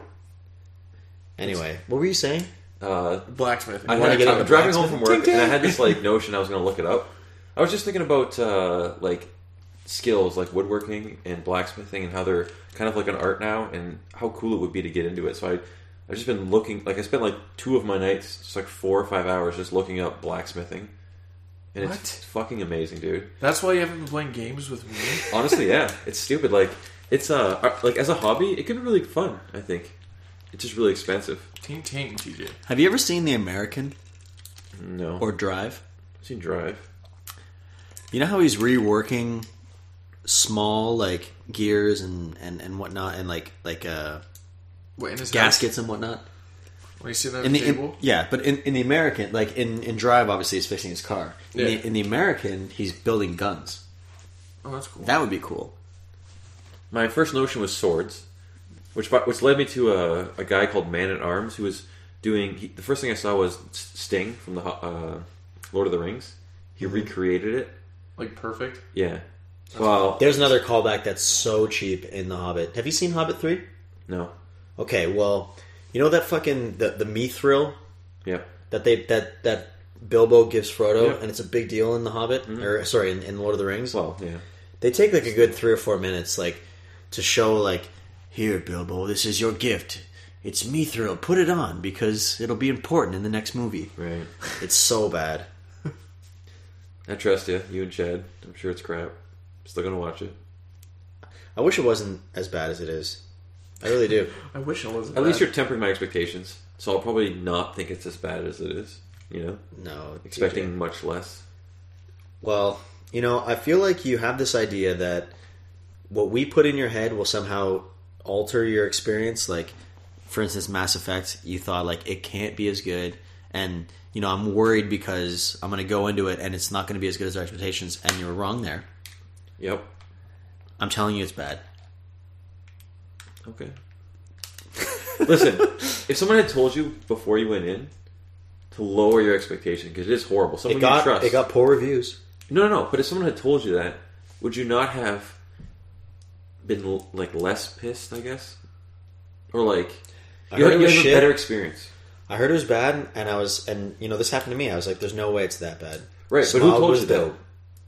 Anyway, what were you saying? Blacksmithing. wanna get into I'm driving home from blacksmithing? work, and I had this like notion I was going to look it up. I was just thinking about like skills like woodworking and blacksmithing and how they're kind of like an art now, and how cool it would be to get into it. So I've just been looking. Like I spent like 2 of my nights, just like 4 or 5 hours, just looking up blacksmithing, and What? it's fucking amazing, dude. That's why you haven't been playing games with me. Honestly, yeah, it's stupid. Like it's like as a hobby, it can be really fun. I think it's just really expensive. Ting ting, TJ. Have you ever seen The American No, or Drive? I've seen Drive. You know how he's reworking small like gears and whatnot, and like Wait, in his gaskets and whatnot. house? When you see that In on the the table? yeah, but in the American, like in Drive, obviously he's fixing his car. Yeah. In the American, he's building guns. Oh, that's cool. That would be cool. My first notion was swords, which led me to a guy called Man at Arms who was doing. The first thing I saw was Sting from the Lord of the Rings. He recreated it. Like perfect. Yeah. Well, There's another callback that's so cheap in The Hobbit. Have you seen Hobbit 3? no. Okay, well, you know that fucking the mithril Yep. that Bilbo gives Frodo, Yep. and it's a big deal in The Hobbit, or sorry, in Lord of the Rings. Well, yeah. They take like a good 3 or 4 minutes, like to show like, here, Bilbo, this is your gift. It's mithril. Put it on because it'll be important in the next movie. Right. It's so bad. I trust you and Chad. I'm sure it's crap. Still gonna watch it. I wish it wasn't as bad as it is. I really do. I wish it wasn't. At least bad. you're tempering my expectations, so I'll probably not think it's as bad as it is. You know, No, expecting TJ. much less. Well, you know, I feel like you have this idea that what we put in your head will somehow alter your experience. Like, for instance, Mass Effect, you thought, like, it can't be as good. And, you know, I'm worried because I'm going to go into it and it's not going to be as good as our expectations. And you're wrong there. Yep. I'm telling you it's bad. Okay. Listen, if someone had told you before you went in to lower your expectation, because it is horrible, someone you trust. It got poor reviews. No. But if someone had told you that, would you not have been like less pissed? I guess, or like I you heard had it was a shit. better experience, I heard it was bad, and you know, this happened to me. I was like, there's no way it's that bad. right? But who Smog told was you that? dope.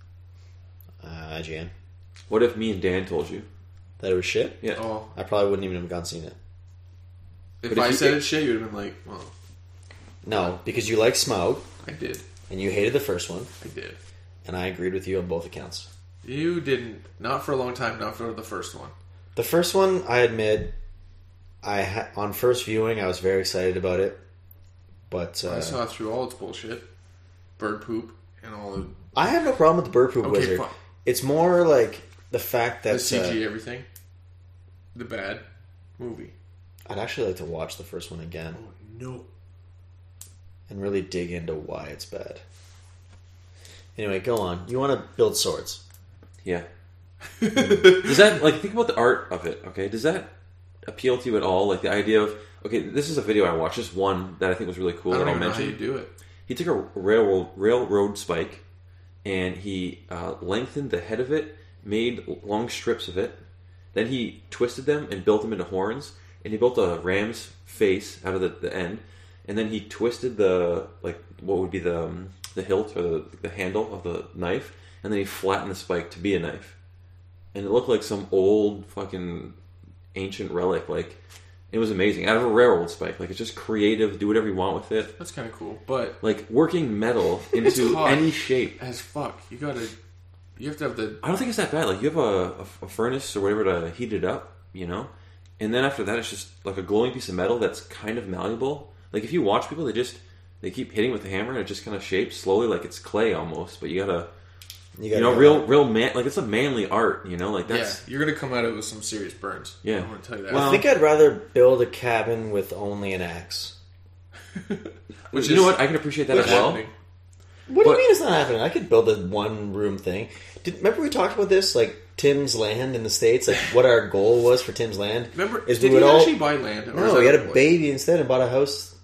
IGN. What if me and Dan told you? That it was shit? Yeah. Oh, I probably wouldn't even have gone seen it. if But if I you- said it shit, you'd have been like, well, No, because you like Smaug, I did. and you hated the first one, I did. and I agreed with you on both accounts. You didn't. Not for a long time, not for the first one. The first one, I admit, on first viewing, I was very excited about it, but I saw through all its bullshit. Bird poop and all the I have no problem with the bird poop Okay, wizard. fine. It's more like the fact that CG everything. The bad movie. I'd actually like to watch the first one again Oh no. and really dig into why it's bad. Anyway, go on. You want to build swords? Yeah. Does that like think about the art of it? Okay, does that appeal to you at all? Like the idea of okay, this is a video I watched. Just one that I think was really cool I that don't I'll even know how mention. you do it. He took a railroad spike and he lengthened the head of it, made long strips of it. Then he twisted them and built them into horns. And he built a ram's face out of the end. And then he twisted the what would be the hilt or the handle of the knife. And then he flattened the spike to be a knife. And it looked like some old fucking ancient relic. Like it was amazing. Out of a railroad spike. Like it's just creative. Do whatever you want with it. That's kind of cool, but Like working metal It's into hot. any shape. as fuck, you have to have the. I don't think it's that bad. Like you have a furnace or whatever to heat it up, you know, and then after that it's just like a glowing piece of metal that's kind of malleable. Like if you watch people, they keep hitting with the hammer and it just kind of shapes slowly like it's clay almost. But you gotta real man, like it's a manly art, you know, like that's You're gonna come at it with some serious burns. Yeah. I'm gonna tell you that. I think I'd rather build a cabin with only an axe. Which you know what I can appreciate that as well. happening. What do you mean it's not happening? I could build a one-room thing. Remember we talked about this, like Tim's land in the States, like what our goal was for Tim's land? Remember, is did we would he all actually buy land? Or is no, that he had what a it was? baby instead and bought a house.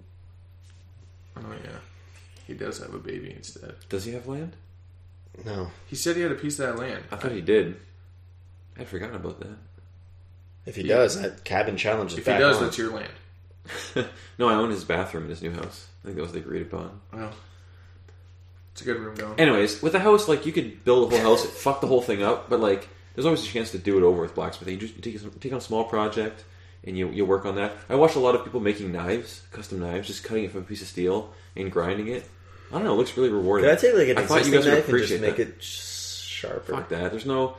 Oh yeah, he does have a baby instead. Does he have land? No, He said he had a piece of that land. I thought he did. I'd forgotten about that. if he does, that cabin challenge is If he back does, on. that's your land. No, I own his bathroom in his new house. I think that was the agreed upon. Well, it's a good room going. Anyways, with a house, like, you could build a whole house, fuck the whole thing up, but, like, there's always a chance to do it over with blacksmithing. You take on a small project, and you work on that. I watch a lot of people making knives, custom knives, just cutting it from a piece of steel and grinding it. I don't know, it looks really rewarding. Could I take like an I thought you existing guys would knife and just appreciate make that. it sharper? Fuck that. There's no...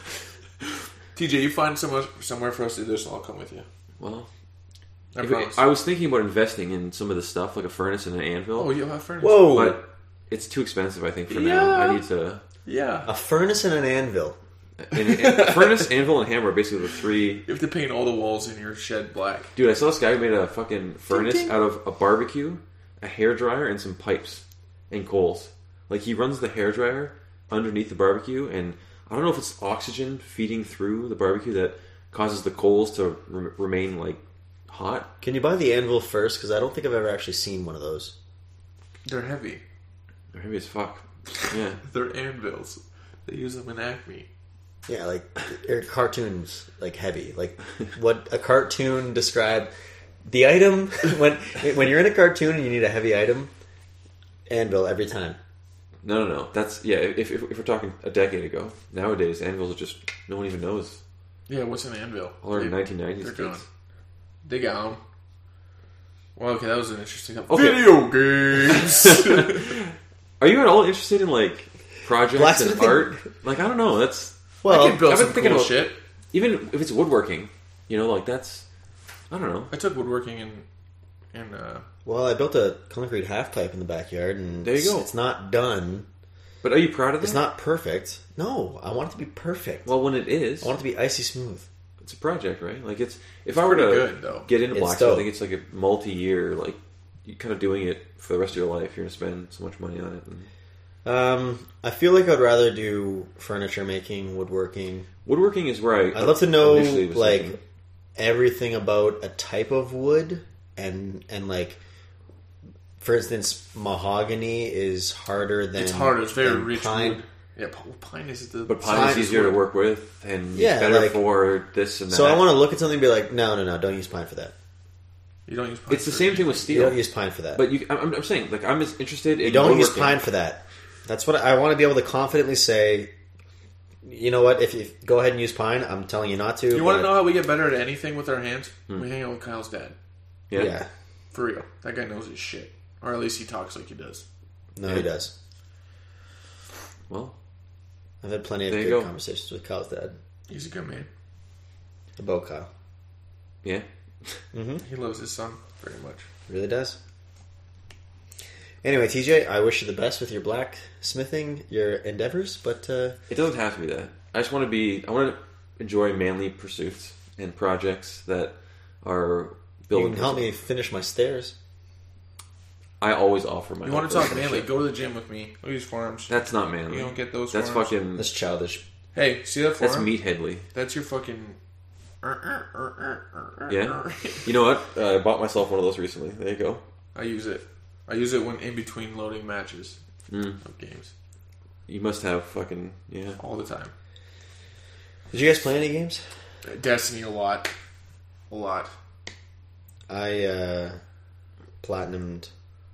TJ, you find somewhere for us to do this, and I'll come with you. Well... I promise. I was thinking about investing in some of the stuff, like a furnace and an anvil. Oh, you'll have furnace. Whoa! But it's too expensive, I think, for Yeah. now. I need to... Yeah. A furnace and an anvil. A furnace, anvil, and hammer are basically the three... You have to paint all the walls in your shed black. Dude, I saw this guy who made a fucking furnace out of a barbecue, a hairdryer, and some pipes and coals. Like, he runs the hairdryer underneath the barbecue, and I don't know if it's oxygen feeding through the barbecue that causes the coals to remain, like, hot. Can you buy the anvil first? Because I don't think I've ever actually seen one of those. They're heavy. Or maybe it's fuck. Yeah. They're anvils. They use them in Acme. Yeah, like they're cartoons, like heavy. Like what a cartoon described. The item when you're in a cartoon and you need a heavy item, anvil every time. No. That's... Yeah, if we're talking a decade ago. Nowadays, anvils are just... No one even knows. Yeah, what's an anvil? All our They- 1990s They're kids. gone. They got them. Well, okay, that was an interesting... Okay. Video games! Are you at all interested in, like, projects and Blacksmithing? art? Like, I don't know. That's... I Well, can build I've been some thinking cool about- shit. Even if it's woodworking, you know, like, that's... I don't know. I took woodworking in well, I built a concrete half pipe in the backyard, and There you go. It's not done. But are you proud of that? It's not perfect. No, I want it to be perfect. Well, when it is, I want it to be icy smooth. it's a project, right? Like, if I were to pretty good, though. get into It's blacksmithing, dope. it's like a multi-year, like, you're kind of doing it for the rest of your life. You're going to spend so much money on it. And I feel like I'd rather do furniture making, woodworking. woodworking is where I'd love to know initially was like thinking. everything about a type of wood and like, for instance, mahogany is harder than It's harder. It's very than rich pine. wood. Yeah, pine is the... But pine is Pine- easier to work with, and Yeah, it's better like- for this and that. So I want to look at something and be like, no, don't use pine for that. You don't use pine. It's the for same anything. thing with You steel. don't use pine for that. But I'm saying, like, I'm as interested in You don't use woodworking. pine for that. That's what I want to be able to confidently say. You know what? If you go ahead and use pine, I'm telling you not to. You want to but- know how we get better at anything with our hands? We hang out with Kyle's dad. Yeah. Yeah. For real. That guy knows his shit. Or at least he talks like he does. No, he does. Well, I've had plenty of There you good go. conversations with Kyle's dad He's a good man. about Kyle. yeah. He loves his son very much. Really does. Anyway, TJ, I wish you the best with your blacksmithing, your endeavors, but It doesn't have to be that. I want to enjoy manly pursuits and projects that are you building. can help me finish my stairs. I always offer my. You want help to talk for this manly? shit. Go to the gym with me. Go use forearms. That's not manly. You don't get those That's forearms? fucking. That's childish. Hey, see that forearm? That's meatheadly. That's your fucking... Yeah. You know what? I bought myself one of those recently. There you go. I use it. I use it when in between loading matches of games. You must have fucking All the time. Did you guys play any games? Destiny a lot. A lot. I platinumed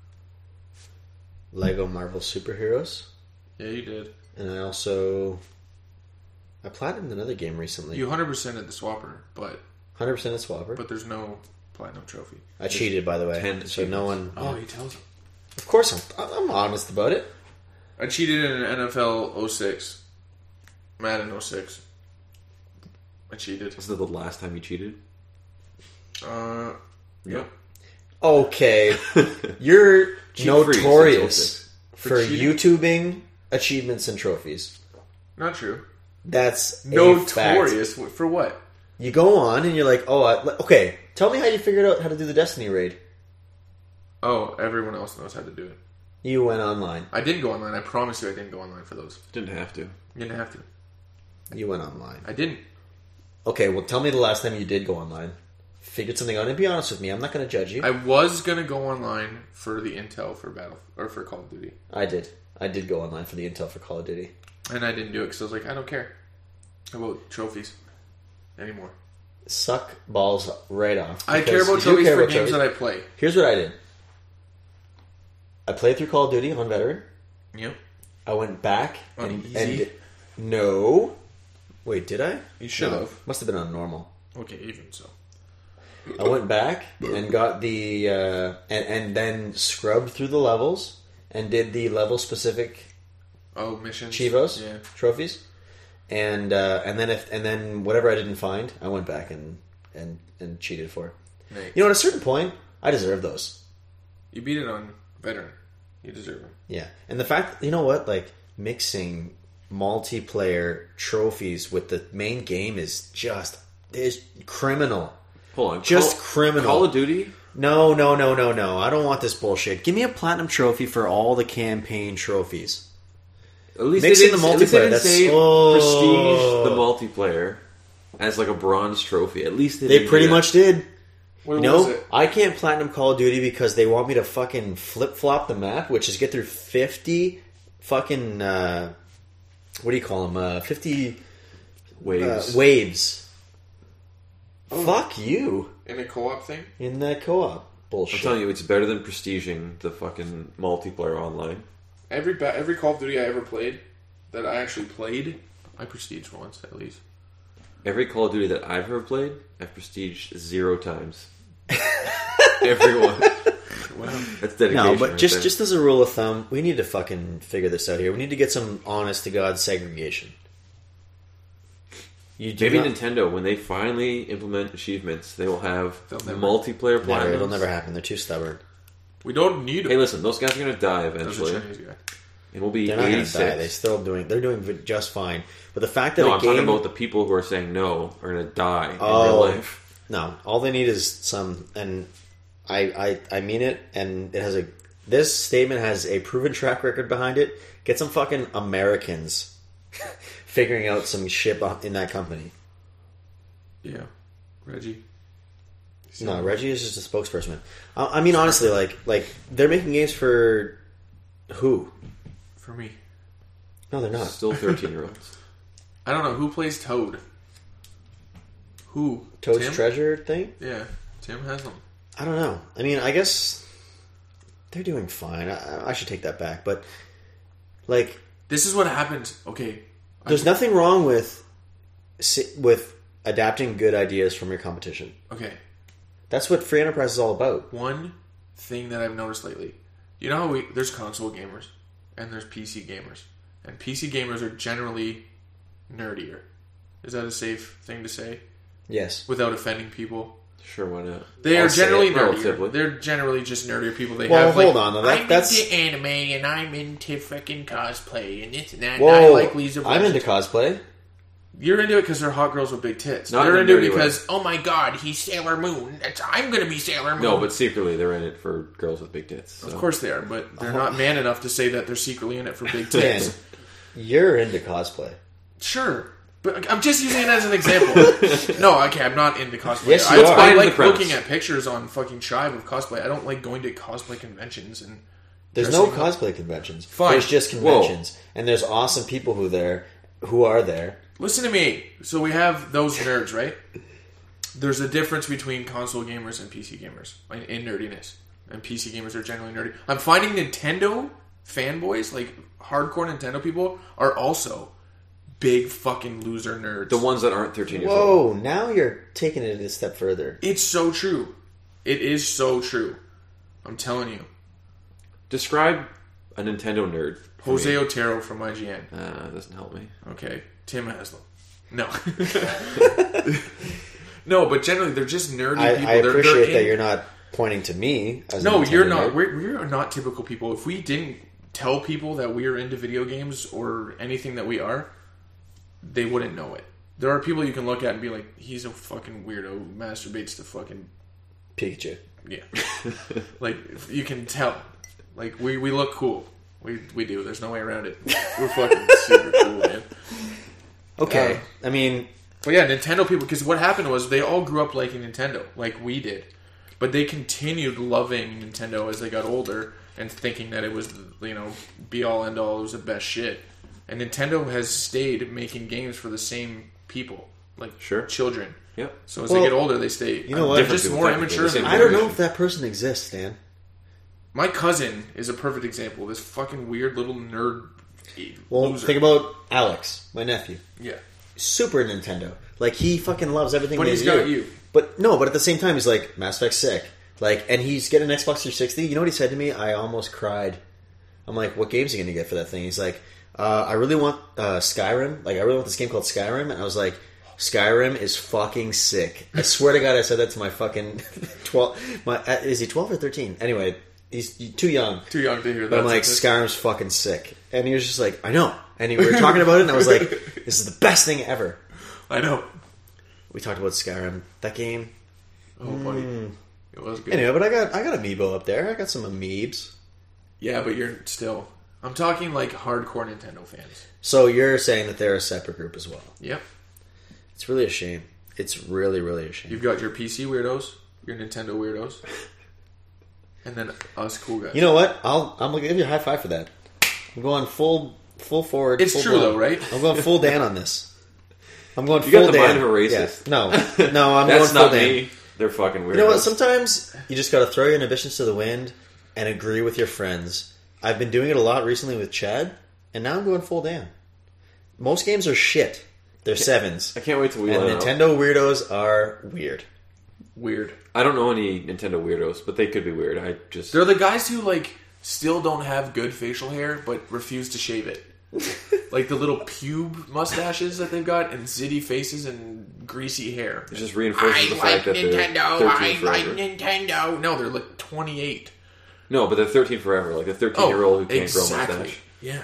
Lego Marvel Superheroes, Yeah, you did. and I platinumed another game recently. You 100% at the swapper, but 100% at Swapper. there's no platinum trophy. I cheated, by the way, 10 so no one. Oh, he tells him. Of course, I'm honest about it. I cheated in an NFL 06. Madden 06. I cheated. Is that the last time you cheated? Yep. Okay, you're Cheat-free since notorious 06. for cheating? YouTubing achievements and trophies. Not true. That's a fact. Notorious. For what? You go on and you're like, okay, tell me how you figured out how to do the Destiny raid. Oh, everyone else knows how to do it. You went online. I didn't go online. I promise you I didn't go online for those. Didn't have to. You didn't have to. You went online. I didn't. Okay, well, tell me the last time you did go online. Figured something out. And be honest with me. I'm not going to judge you. I was going to go online for the intel for for Call of Duty. I did. I did go online for the intel for Call of Duty. And I didn't do it because I was like, I don't care about trophies anymore. Suck balls right off. I care because about you do trophies care for about games trophies. that I play. Here's what I did. I played through Call of Duty on Veteran. Yep. I went back On and easy? no. Wait, did I? You should have. Must have been on normal. Okay, even so. I went back and got the and then scrubbed through the levels and did the level specific Oh, missions. Chivos Yeah. trophies, and then whatever I didn't find, I went back and cheated for. Nice. You know, at a certain point, I deserve those. You beat it on Veteran. You deserve it. Yeah, and the fact, you know what, like mixing multiplayer trophies with the main game is criminal. Hold on. Just criminal. Call of Duty? No. I don't want this bullshit. Give me a platinum trophy for all the campaign trophies. At least Mixing they didn't, the at least they multiplayer, didn't that's say so- prestige the multiplayer as like a bronze trophy. At least They didn't pretty do that. much did. What You know, was it? I can't platinum Call of Duty because they want me to fucking flip-flop the map, which is get through 50 fucking, what do you call them? 50 waves. waves. Fuck you. In a co-op thing? In that co-op I'm bullshit. telling you, it's better than prestiging the fucking multiplayer online. Every Call of Duty I ever played, that I actually played, I prestiged once at least. Every Call of Duty that I've ever played, I've prestiged 0 times. Everyone. Wow. That's dedication. No, but right just there. just as a rule of thumb, we need to fucking figure this out here. We need to get some honest to God segregation. You do Maybe not- Nintendo, when they finally implement achievements, they will have They'll never- multiplayer Never, platinums. it'll never happen. They're too stubborn. We don't need Hey, it. listen, those guys are going to die That was a eventually, Chinese guy. and we'll be They're not going to 86. die. They're doing just fine. But the fact that No, a I'm game, talking about the people who are saying no are going to die in Oh. real life. no, all they need is some, and I mean it. And it has this statement has a proven track record behind it. Get some fucking Americans figuring out some shit in that company. Yeah. Reggie. No, Reggie is just a spokesperson. I mean, honestly, like they're making games for who? For me. No, they're not. Still 13-year-olds. I don't know. Who plays Toad? Who? Toad's Tim? Treasure thing? Yeah. Tim has them. I don't know. I mean, I guess they're doing fine. I should take that back. But like, This is what happens. Okay. there's nothing wrong with adapting good ideas from your competition. Okay. That's what free enterprise is all about. One thing that I've noticed lately. You know how there's console gamers and there's PC gamers. And PC gamers are generally nerdier. Is that a safe thing to say? Yes. Without offending people? Sure, why not? They I'll are say generally it nerdier. relatively. They're generally just nerdier people. They Well, have hold like, on, though. I'm That's- into anime and I'm into freaking cosplay and this and that. Whoa, and I like Lisa I'm into Blazers. cosplay. You're into it because they're hot girls with big tits. Not They're in a into it nerdy because, oh my god, he's Sailor Moon. I'm going to be Sailor Moon. No, but secretly they're in it for girls with big tits. So. Of course they are, but they're not man enough to say that they're secretly in it for big Dan, tits. you're into cosplay. Sure. But I'm just using it as an example. No, okay, I'm not into cosplay. Yes, you are. I Find the like premise. looking at pictures on fucking Chive of cosplay. I don't like going to cosplay conventions and There's no dressing up. cosplay conventions. Fine. There's just conventions, and there's awesome people who are there. Listen to me. So we have those nerds, right? There's a difference between console gamers and PC gamers in nerdiness. And PC gamers are generally nerdy. I'm finding Nintendo fanboys, like hardcore Nintendo people, are also big fucking loser nerds. The ones that aren't 13 years old. Whoa! Now you're taking it a step further. It's so true. It is so true. I'm telling you. Describe a Nintendo nerd. for Jose me. Otero from IGN. Doesn't help me. Okay. Tim Haslam. No. No, but generally they're just nerdy people. I They're appreciate in- that you're not pointing to me. As a No, Nintendo you're not. nerd. We're not typical people. If we didn't tell people that we are into video games or anything that we are, they wouldn't know it. There are people you can look at and be like, he's a fucking weirdo, masturbates to fucking... Pikachu. Yeah. Like, you can tell. Like we look cool. We do. There's no way around it. We're fucking super cool, man. Okay, I mean, But yeah, Nintendo people, because what happened was they all grew up liking Nintendo, like we did. But they continued loving Nintendo as they got older and thinking that it was, be all end all, it was the best shit. And Nintendo has stayed making games for the same people, like children. Yep. So as they get older, they stay. You know what? They're just Different more people, immature technically. than I don't know if that person exists, Dan. My cousin is a perfect example. This fucking weird little nerd. Well, loser. think about Alex, my nephew. Yeah. Super Nintendo. Like, he fucking loves everything But they he's do. got you. But at the same time, he's like, Mass Effect sick. Like, and he's getting an Xbox 360. You know what he said to me? I almost cried. I'm like, what game's he going to get for that thing? He's like, I really want Skyrim. Like, I really want this game called Skyrim. And I was like, Skyrim is fucking sick. I swear to God, I said that to my fucking 12. Is he 12 or 13? Anyway, he's too young. Too young to hear that. But I'm like, Skyrim's fucking sick. And he was just like, I know. And we were talking about it, and I was like, this is the best thing ever. I know. We talked about Skyrim. That game. Oh, buddy. It was good. Anyway, but I got Amiibo up there. I got some Amiibs. Yeah, but you're still... I'm talking like hardcore Nintendo fans. So you're saying that they're a separate group as well. Yep. It's really a shame. It's really, really a shame. You've got your PC weirdos, your Nintendo weirdos, and then us cool guys. You know what? I'm gonna give you a high five for that. I'm going full forward. It's full true blown. though, right? I'm going full Dan on this. I'm going You full got the Dan. mind of a racist. Yeah. No, I'm That's going full not Dan. me. They're fucking weird. You know what? Sometimes you just got to throw your inhibitions to the wind and agree with your friends. I've been doing it a lot recently with Chad, and now I'm going full Dan. Most games are shit. They're sevens. I can't wait till we And let out. Nintendo weirdos are weird. Weird. I don't know any Nintendo weirdos, but they could be weird. I just They're the guys who like still don't have good facial hair but refuse to shave it. Like the little pube mustaches that they've got and zitty faces and greasy hair. it just reinforces the fact that they're 13 forever. Nintendo. No, they're like 28. No, but they're 13 forever. Like a 13-year-old who can't grow a mustache. Yeah.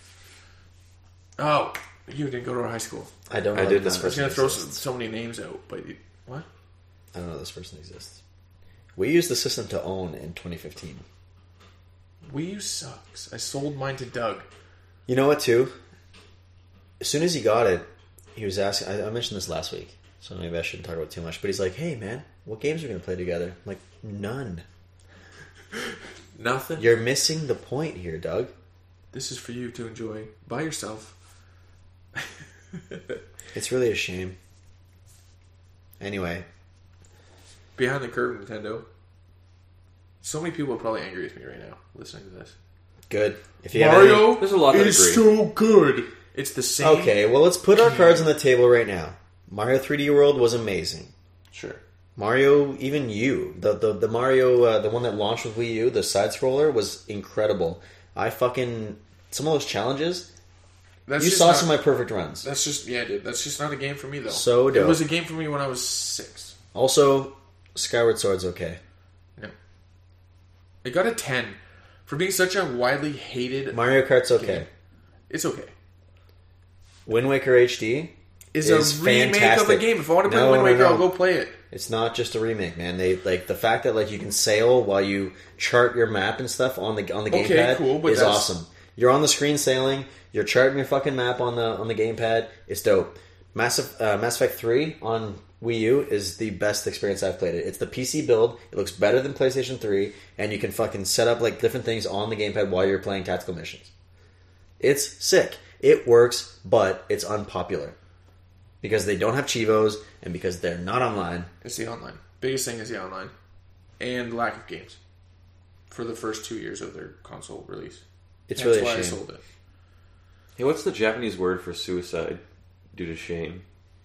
Oh, you didn't go to our high school. I don't know I if did this not. I was person going to throw exists. so many names out, but what? I don't know if this person exists. We used the system to own in 2015. Wii U sucks. I sold mine to Doug. You know what, too? As soon as he got it, he was asking... I mentioned this last week, so maybe I shouldn't talk about it too much. But he's like, hey, man, what games are we going to play together? I'm like, none. Nothing. You're missing the point here, Doug. This is for you to enjoy by yourself. It's really a shame. Anyway, Behind the curve, Nintendo. So many people are probably angry with me right now listening to this. good. If you have any- There's a lot that is agree. so good. It's the same. Okay, well, let's put our cards on the table right now. Mario 3D World was amazing. Sure. Mario, even U, the Mario, the one that launched with Wii U, the side scroller was incredible. Some of those challenges. That's You just saw not- some of my perfect runs. That's just dude. That's just not a game for me though. So it dope. was a game for me when I was 6. Also, Skyward Sword's okay. Yeah. It got a 10 for being such a widely hated. Mario Kart's okay. Game. It's okay. Wind Waker HD Is is a remake fantastic. of a game. If I want to play No, Wind no, Waker, no. I'll go play it. It's not just a remake, man. They like the fact that like you can sail while you chart your map and stuff on the gamepad cool, but is that's- awesome. You're on the screen sailing. You're charting your fucking map on the gamepad. It's dope. Mass Effect 3 on Wii U is the best experience I've played it. It's the PC build. It looks better than PlayStation 3, and you can fucking set up like different things on the gamepad while you're playing tactical missions. It's sick. It works, but it's unpopular because they don't have Chivos and because they're not online. It's the online. Biggest thing is the online. And lack of games. For the first 2 years of their console release. It's That's really why a I shame. sold it. Hey, what's the Japanese word for suicide due to shame?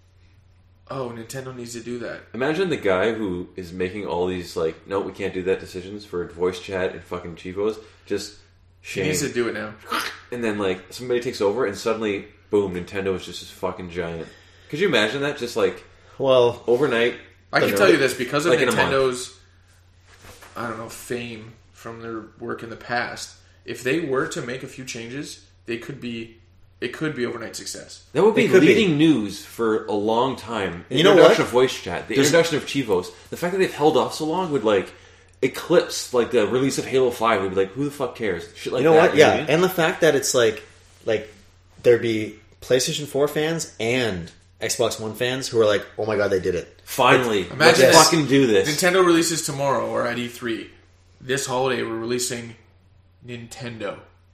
Oh, Nintendo needs to do that. Imagine the guy who is making all these, like, no, we can't do that decisions for voice chat and fucking Chivos. Just He shame. needs to do it now. And then, like, somebody takes over and suddenly, boom, Nintendo is just this fucking giant. Could you imagine that? Just, like, Well, overnight. I can tell you this, because of Like in a month. Nintendo's, I don't know, fame from their work in the past, if they were to make a few changes, it could be overnight success. That would be It could be. leading news for a long time. The You know introduction what? of voice chat, the There's- introduction of Chivos, the fact that they've held off so long would, like, eclipse like the release of Halo 5. We'd be like, who the fuck cares? Shit like You know that. what? Yeah, I mean? and the fact that it's like there'd be PlayStation 4 fans and Xbox One fans who are like, "Oh my god, they did it!" Finally, Imagine let's this. fucking do this. Nintendo releases tomorrow or at E3. This holiday, we're releasing Nintendo.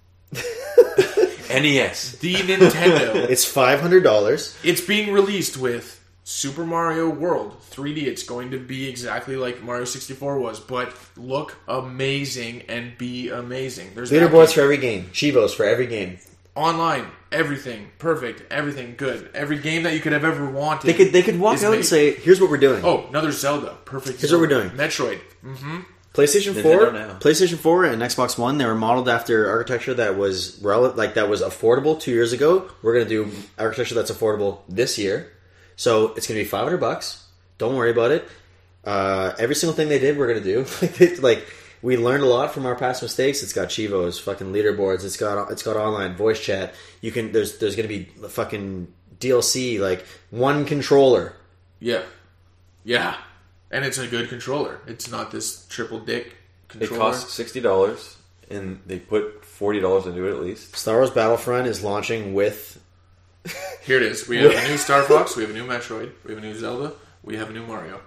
NES. The Nintendo. It's $500. It's being released with Super Mario World 3D. It's going to be exactly like Mario 64 was, but look amazing and be amazing. There's Leaderboards for every game, Chivos for every game. online, everything perfect, everything good. Every game that you could have ever wanted. They could walk is out made. and say, "Here's what we're doing." "Oh, another Zelda, perfect." Here's what we're Zelda. doing. Metroid. PlayStation Nintendo 4, now. PlayStation 4 and Xbox One, they were modeled after architecture that was that was affordable 2 years ago. We're going to do architecture that's affordable this year. So it's going to be $500. Don't worry about it. Every single thing they did, we're going to do. Like we learned a lot from our past mistakes. It's got Chivos, fucking leaderboards. It's got online voice chat. You can there's going to be fucking DLC, like one controller. Yeah. Yeah. And it's a good controller. It's not this triple dick It controller. costs $60, and they put $40 into it at least. Star Wars Battlefront is launching with Here it is. We have a new Star Fox. We have a new Metroid. We have a new Zelda. We have a new Mario.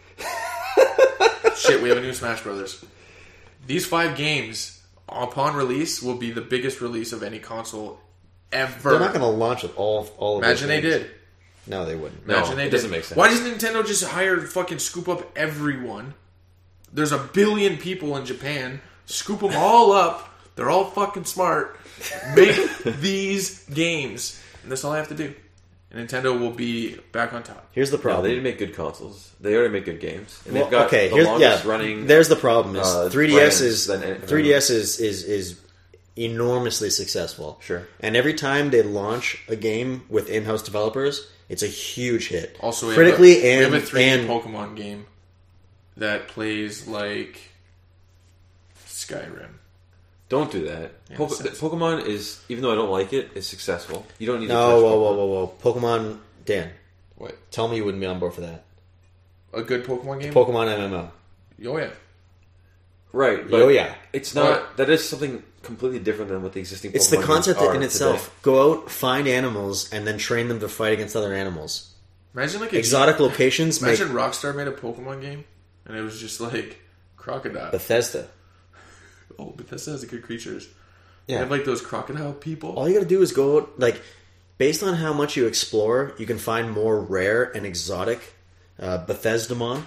Shit, we have a new Smash Brothers. These 5 games, upon release, will be the biggest release of any console ever. They're not going to launch with all of Imagine those they games. did. No, they wouldn't. No, Imagine they it did. doesn't make sense. Why doesn't Nintendo just hire fucking scoop up everyone? There's 1 billion people in Japan. Scoop them all up. They're all fucking smart. Make these games. And that's all I have to do. And Nintendo will be back on top. Here's the No, problem. they didn't make good consoles. They already make good games, and Well, they've got okay, the here's longest running. There's the problem: is 3DS brands is than 3DS is enormously successful. Sure. And every time they launch a game with in-house developers, it's a huge hit. Also, we critically have a, and we have a 3D and Pokemon game that plays like Skyrim. Don't do that. Yeah, Pokemon is, even though I don't like it, is successful. You don't need to no, touch whoa, Pokemon. Dan, What? tell me you wouldn't be on board for that. A good Pokemon game? Pokemon MMO. Oh yeah. Right. But Oh yeah, it's not. That is something completely different than what the existing. it's Pokemon the games concept are in itself. today. Go out, find animals, and then train them to fight against other animals. Imagine like Exotic locations make Imagine Rockstar made a Pokemon game and it was just like crocodile. Bethesda. Oh, Bethesda has good creatures. Yeah. They have like those crocodile people. All you gotta do is go out, like, based on how much you explore, you can find more rare and exotic Bethesdamon,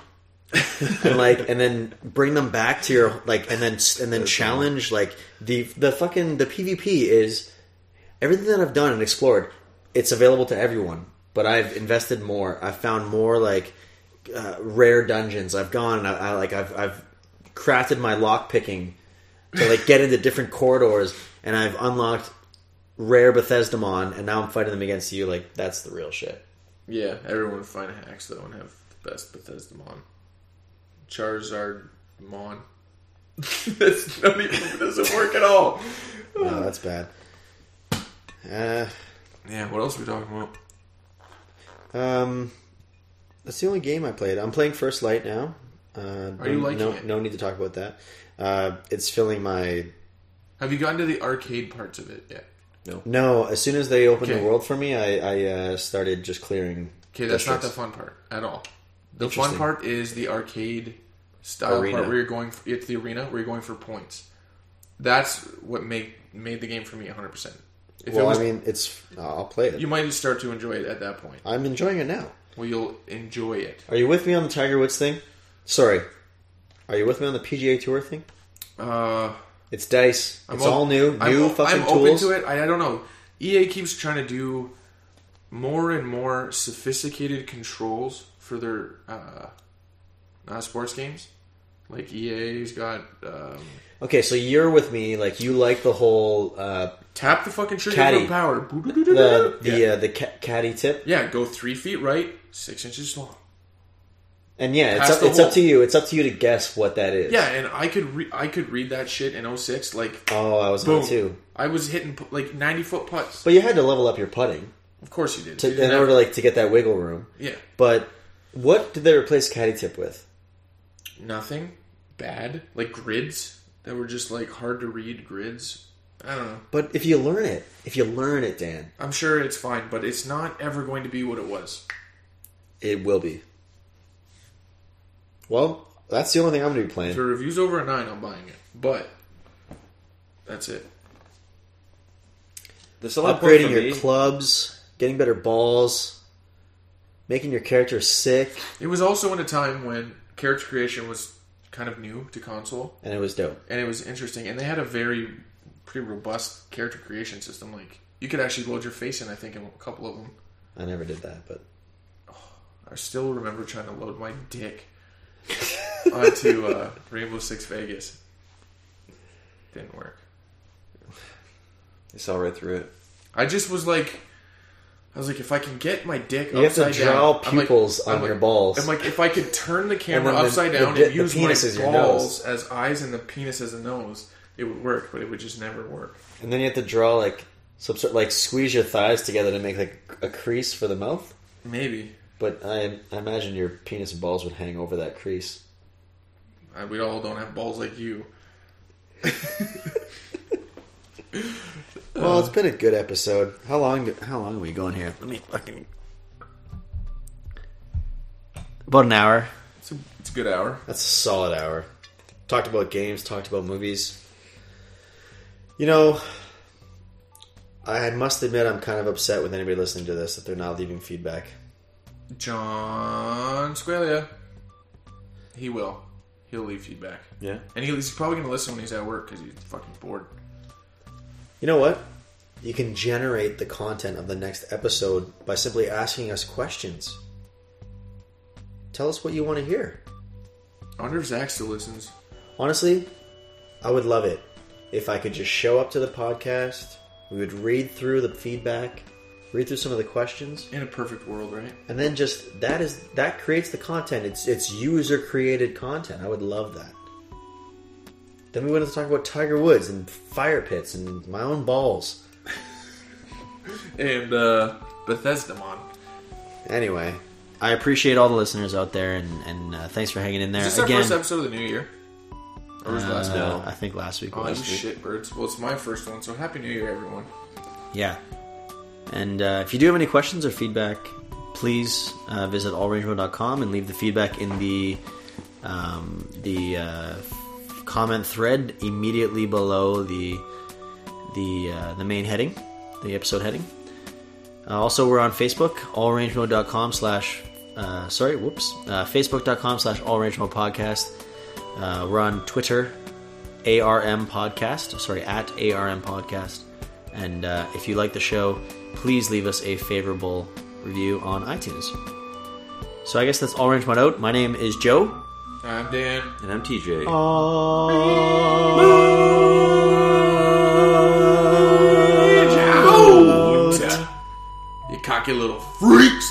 and then bring them back to your and then challenge the PvP is everything that I've done and explored. It's available to everyone, but I've invested more. I've found more rare dungeons. I've gone. I've crafted my lock picking to get into different corridors, and I've unlocked rare Bethesdamon, and now I'm fighting them against you. That's the real shit. Yeah, everyone would find hacks though and have the best Bethesdamon. Charizard Mon. That's not even, it doesn't work at all. No, that's bad. Yeah, what else are we talking about? That's the only game I played. I'm playing First Light now. Are you liking it? No need to talk about that. It's filling my... Have you gotten to the arcade parts of it yet? No, as soon as they opened Okay. the world for me, I started just clearing... Okay, that's not the districts. fun part at all. The fun Interesting. part is the arcade style Arena. part where you're going. It's the arena where you're going for points. That's what made the game for me 100%. If Well, it was, I mean, I'll play it. you might start to enjoy it at that point. I'm enjoying it now. Well, you'll enjoy it. Are you with me on the Tiger Woods thing? Sorry. Are you with me on the PGA Tour thing? It's dice. It's all new. New fucking I'm tools. open to it. I don't know. EA keeps trying to do more and more sophisticated controls for their sports games. Like EA's got Okay, so you're with me. You like the whole tap the fucking trigger Caddy. for power. the caddy tip. Yeah, go 3 feet right, 6 inches long. And yeah, Past the it's up hole. to you. It's up to you to guess what that is. Yeah, and I could read that shit in 06. Oh, I was Boom. on too. I was hitting 90-foot putts. But you had to level up your putting Of course you did. You in didn't order have- to get that wiggle room. yeah, But what did they replace caddy tip with? nothing. bad, like grids that were just like hard to read grids. I don't know. But if you learn it, Dan, I'm sure it's fine, but it's not ever going to be what it was. it will be. Well, that's the only thing I'm going to be If playing. the review's over a 9, I'm buying it. But that's it. The selling point Upgrading for your me, clubs, getting better balls, making your character sick, It was also in a time when character creation was kind of new to console, and it was dope. and it was interesting. And they had a pretty robust character creation system. Like, you could actually load your face in, I think, in a couple of them. I never did that, but I still remember trying to load my dick onto Rainbow Six Vegas. Didn't work. I saw right through it. I just was like, if I can get my dick you have to upside draw down, pupils on your balls. I'm like, if I could turn the camera And then upside the down di- and the use my penis is your balls as eyes and the penis as a nose, it would work, but it would just never work. And then you have to draw like some sort, like squeeze your thighs together to make like a crease for the mouth. Maybe. But I imagine your penis and balls would hang over that crease. We all don't have balls like you. Well, it's been a good episode. How long are we going here? Let me fucking... About an hour. It's a good hour. That's a solid hour. Talked about games, talked about movies. You know, I must admit I'm kind of upset with anybody listening to this that they're not leaving feedback. John Squalia. He will. He'll leave feedback. Yeah. And he's probably going to listen when he's at work because he's fucking bored. You know what? You can generate the content of the next episode by simply asking us questions. Tell us what you want to hear. I wonder if Zach still listens. Honestly, I would love it if I could just show up to the podcast, we would read through the feedback, read through some of the questions, In a perfect world, right? and then just that creates the content. It's user created content. I would love that. Then we went to talk about Tiger Woods and fire pits and my own balls. And Bethesda-mon. Anyway, I appreciate all the listeners out there, and thanks for hanging in there. Is this our first episode of the new year? Or was it last week? I think last week. Oh, you was. shitbirds. Well, it's my first one, so Happy New Year, everyone. Yeah. And if you do have any questions or feedback, please visit allrangeable.com and leave the feedback in the comment thread immediately below the main heading, the episode heading. Also, we're on Facebook, facebook.com/allrangeable podcast. We're on Twitter, ARM Podcast. At ARM Podcast. And if you like the show, please leave us a favorable review on iTunes. So I guess that's All Range Mod Out. My name is Joe. I'm Dan. And I'm TJ. You cocky little freaks.